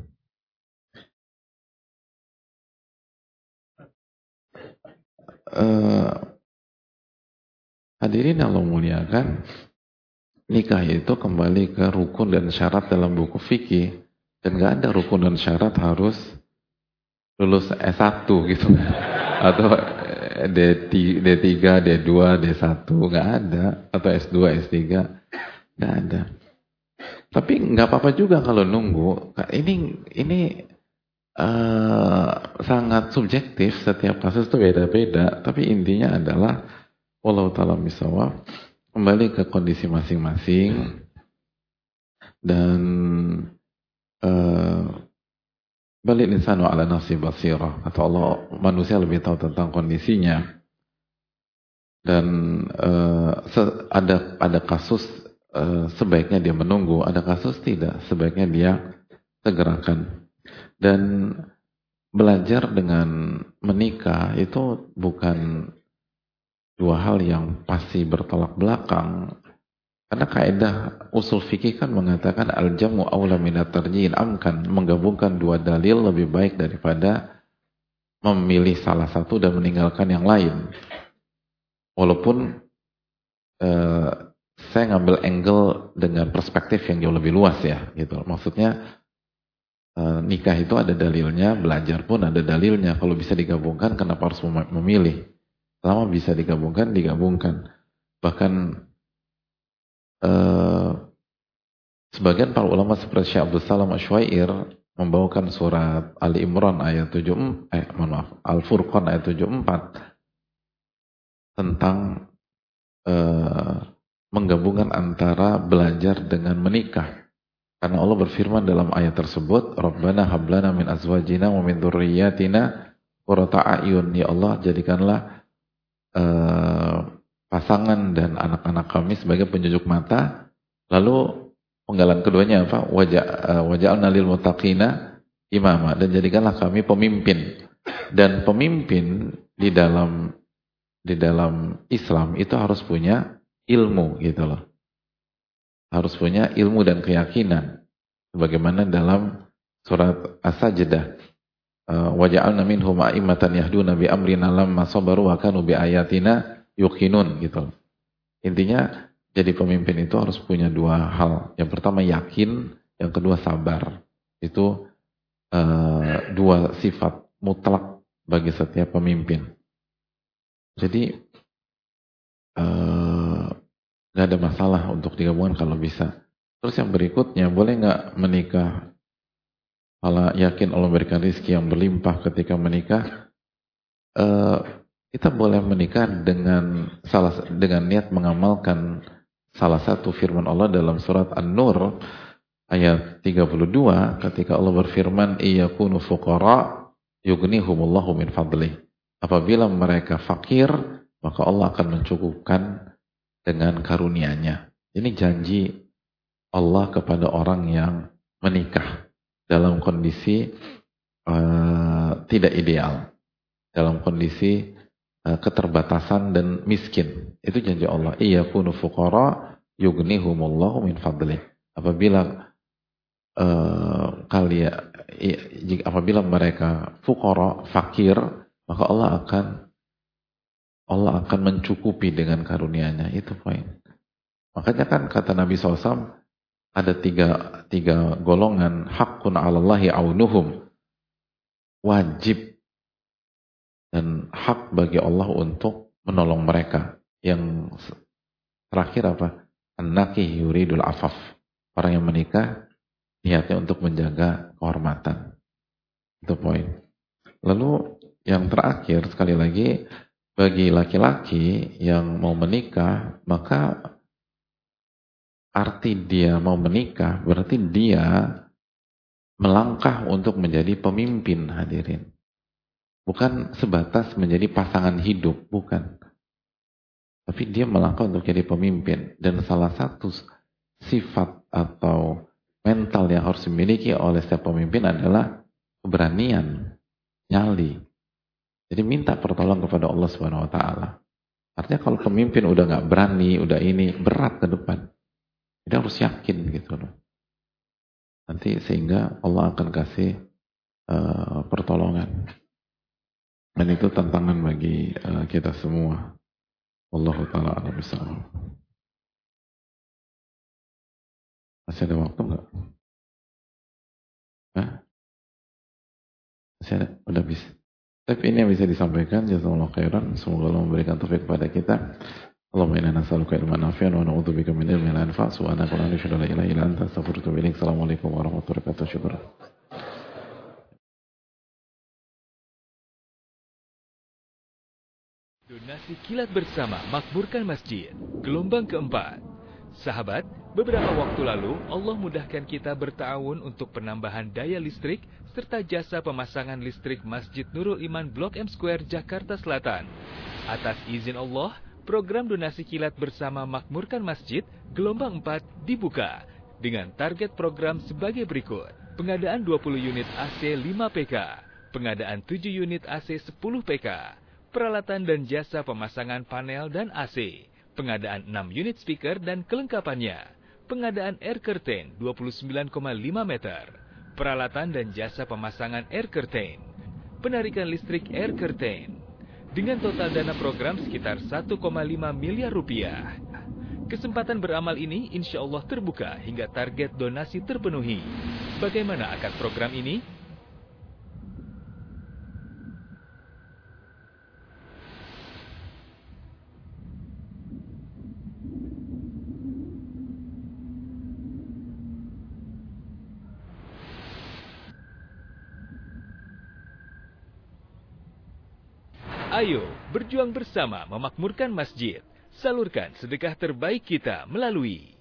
Uh, hadirin Allah muliakan, nikah itu kembali ke rukun dan syarat dalam buku fikih, dan gak ada rukun dan syarat harus lulus S satu gitu atau D tiga, D dua, D satu, gak ada, atau S dua, S tiga, gak ada. Tapi nggak apa-apa juga kalau nunggu. Ini ini uh, sangat subjektif, setiap kasus itu beda-beda. Tapi intinya adalah wallahu ta'ala bisawab, kembali ke kondisi masing-masing dan uh, balik insanu ala nafsi basirah. Atau Allah, manusia lebih tahu tentang kondisinya. Dan uh, ada ada kasus Uh, sebaiknya dia menunggu, ada kasus tidak, sebaiknya dia segerakan. Dan belajar dengan menikah itu bukan dua hal yang pasti bertolak belakang. Karena kaidah usul fikih kan mengatakan al-jamu aula minat tarji'in amkan, menggabungkan dua dalil lebih baik daripada memilih salah satu dan meninggalkan yang lain. Walaupun uh, saya ngambil angle dengan perspektif yang jauh lebih luas ya, gitu. Maksudnya uh, nikah itu ada dalilnya, belajar pun ada dalilnya. Kalau bisa digabungkan, kenapa harus memilih? Selama bisa digabungkan, digabungkan. Bahkan uh, sebagian para ulama seperti Syekh Abdul Salam Asy'air membawakan surat Ali Imran ayat tujuh puluh empat, eh mohon maaf, Al-Furqan ayat tujuh puluh empat tentang uh, menggabungkan antara belajar dengan menikah. Karena Allah berfirman dalam ayat tersebut, Rabbana hablana min azwajina wa min dzurriyyatina qurrata a'yun. Ya Allah, jadikanlah uh, pasangan dan anak-anak kami sebagai penjujuk mata. Lalu penggalan keduanya apa? Waja'alna lil muttaqina imama, dan jadikanlah kami pemimpin. Dan pemimpin di dalam di dalam Islam itu harus punya ilmu, gitu loh. Harus punya ilmu dan keyakinan. Sebagaimana dalam surat As-Sajdah, waja'alna minhum a'immatan yahduna bi amrina lamma sabaru wa kanu bi ayatina yuqinun, gitu loh. Intinya jadi pemimpin itu harus punya dua hal. Yang pertama yakin, yang kedua sabar. Itu uh, dua sifat mutlak bagi setiap pemimpin. Jadi uh, gak ada masalah untuk digabungkan kalau bisa. Terus yang berikutnya, boleh gak menikah kalau yakin Allah berikan rezeki yang berlimpah ketika menikah? Uh, kita boleh menikah dengan salah dengan niat mengamalkan salah satu firman Allah dalam surat An-Nur ayat tiga puluh dua, ketika Allah berfirman, iyakunu fuqara yughnihumullahu min fadlih. Apabila mereka fakir, maka Allah akan mencukupkan dengan karunia-Nya. Ini janji Allah kepada orang yang menikah dalam kondisi uh, tidak ideal, dalam kondisi uh, keterbatasan dan miskin. Itu janji Allah. Iyakunu fuqara yughnihumullahu min fadlih. Apabila uh, kalian apabila mereka fuqara, fakir, maka Allah akan Allah akan mencukupi dengan karunia-Nya. Itu poin. Makanya kan kata Nabi shallallahu alaihi wasallam ada tiga, tiga golongan, haqqun 'alallahi aunuhum, wajib dan hak bagi Allah untuk menolong mereka. Yang terakhir apa? An-nakih yuridul afaf. Orang yang menikah niatnya untuk menjaga kehormatan. Itu poin. Lalu yang terakhir sekali lagi, bagi laki-laki yang mau menikah, maka arti dia mau menikah berarti dia melangkah untuk menjadi pemimpin, hadirin. Bukan sebatas menjadi pasangan hidup, bukan. Tapi dia melangkah untuk jadi pemimpin. Dan salah satu sifat atau mental yang harus dimiliki oleh setiap pemimpin adalah keberanian, nyali. Jadi minta pertolongan kepada Allah Subhanahu wa taala. Artinya kalau pemimpin udah nggak berani, udah ini, berat ke depan. Dia harus yakin gitu loh. Nanti sehingga Allah akan kasih uh, pertolongan. Dan itu tantangan bagi uh, kita semua. Wallahu ta'ala a'lam bishawab. Masih ada waktu nggak? Hah? Masih ada? Udah bisa. Tapi ini yang bisa disampaikan. Jazakallahu khairan. Semoga Allah memberikan taufik kepada kita. Allahumma inna nas'aluka ilman nafi'an wa na'udzubika min ilmin la yanfa'. Subhanaka la ilaha illa anta astaghfiruka wa atubu ilaik. Assalamualaikum warahmatullahi wabarakatuh. Syukran. Donasi kilat bersama makmurkan masjid. Gelombang keempat. Sahabat, beberapa waktu lalu Allah mudahkan kita bertawun untuk penambahan daya listrik serta jasa pemasangan listrik Masjid Nurul Iman Blok M Square, Jakarta Selatan. Atas izin Allah, program donasi kilat bersama makmurkan masjid gelombang empat dibuka dengan target program sebagai berikut. Pengadaan dua puluh unit A C lima P K, pengadaan tujuh unit A C sepuluh P K, peralatan dan jasa pemasangan panel dan A C, pengadaan enam unit speaker dan kelengkapannya, pengadaan air curtain dua puluh sembilan koma lima meter, peralatan dan jasa pemasangan air curtain, penarikan listrik air curtain, dengan total dana program sekitar satu koma lima miliar rupiah. Kesempatan beramal ini insya Allah terbuka hingga target donasi terpenuhi. Bagaimana akad program ini? Ayo, berjuang bersama memakmurkan masjid. Salurkan sedekah terbaik kita melalui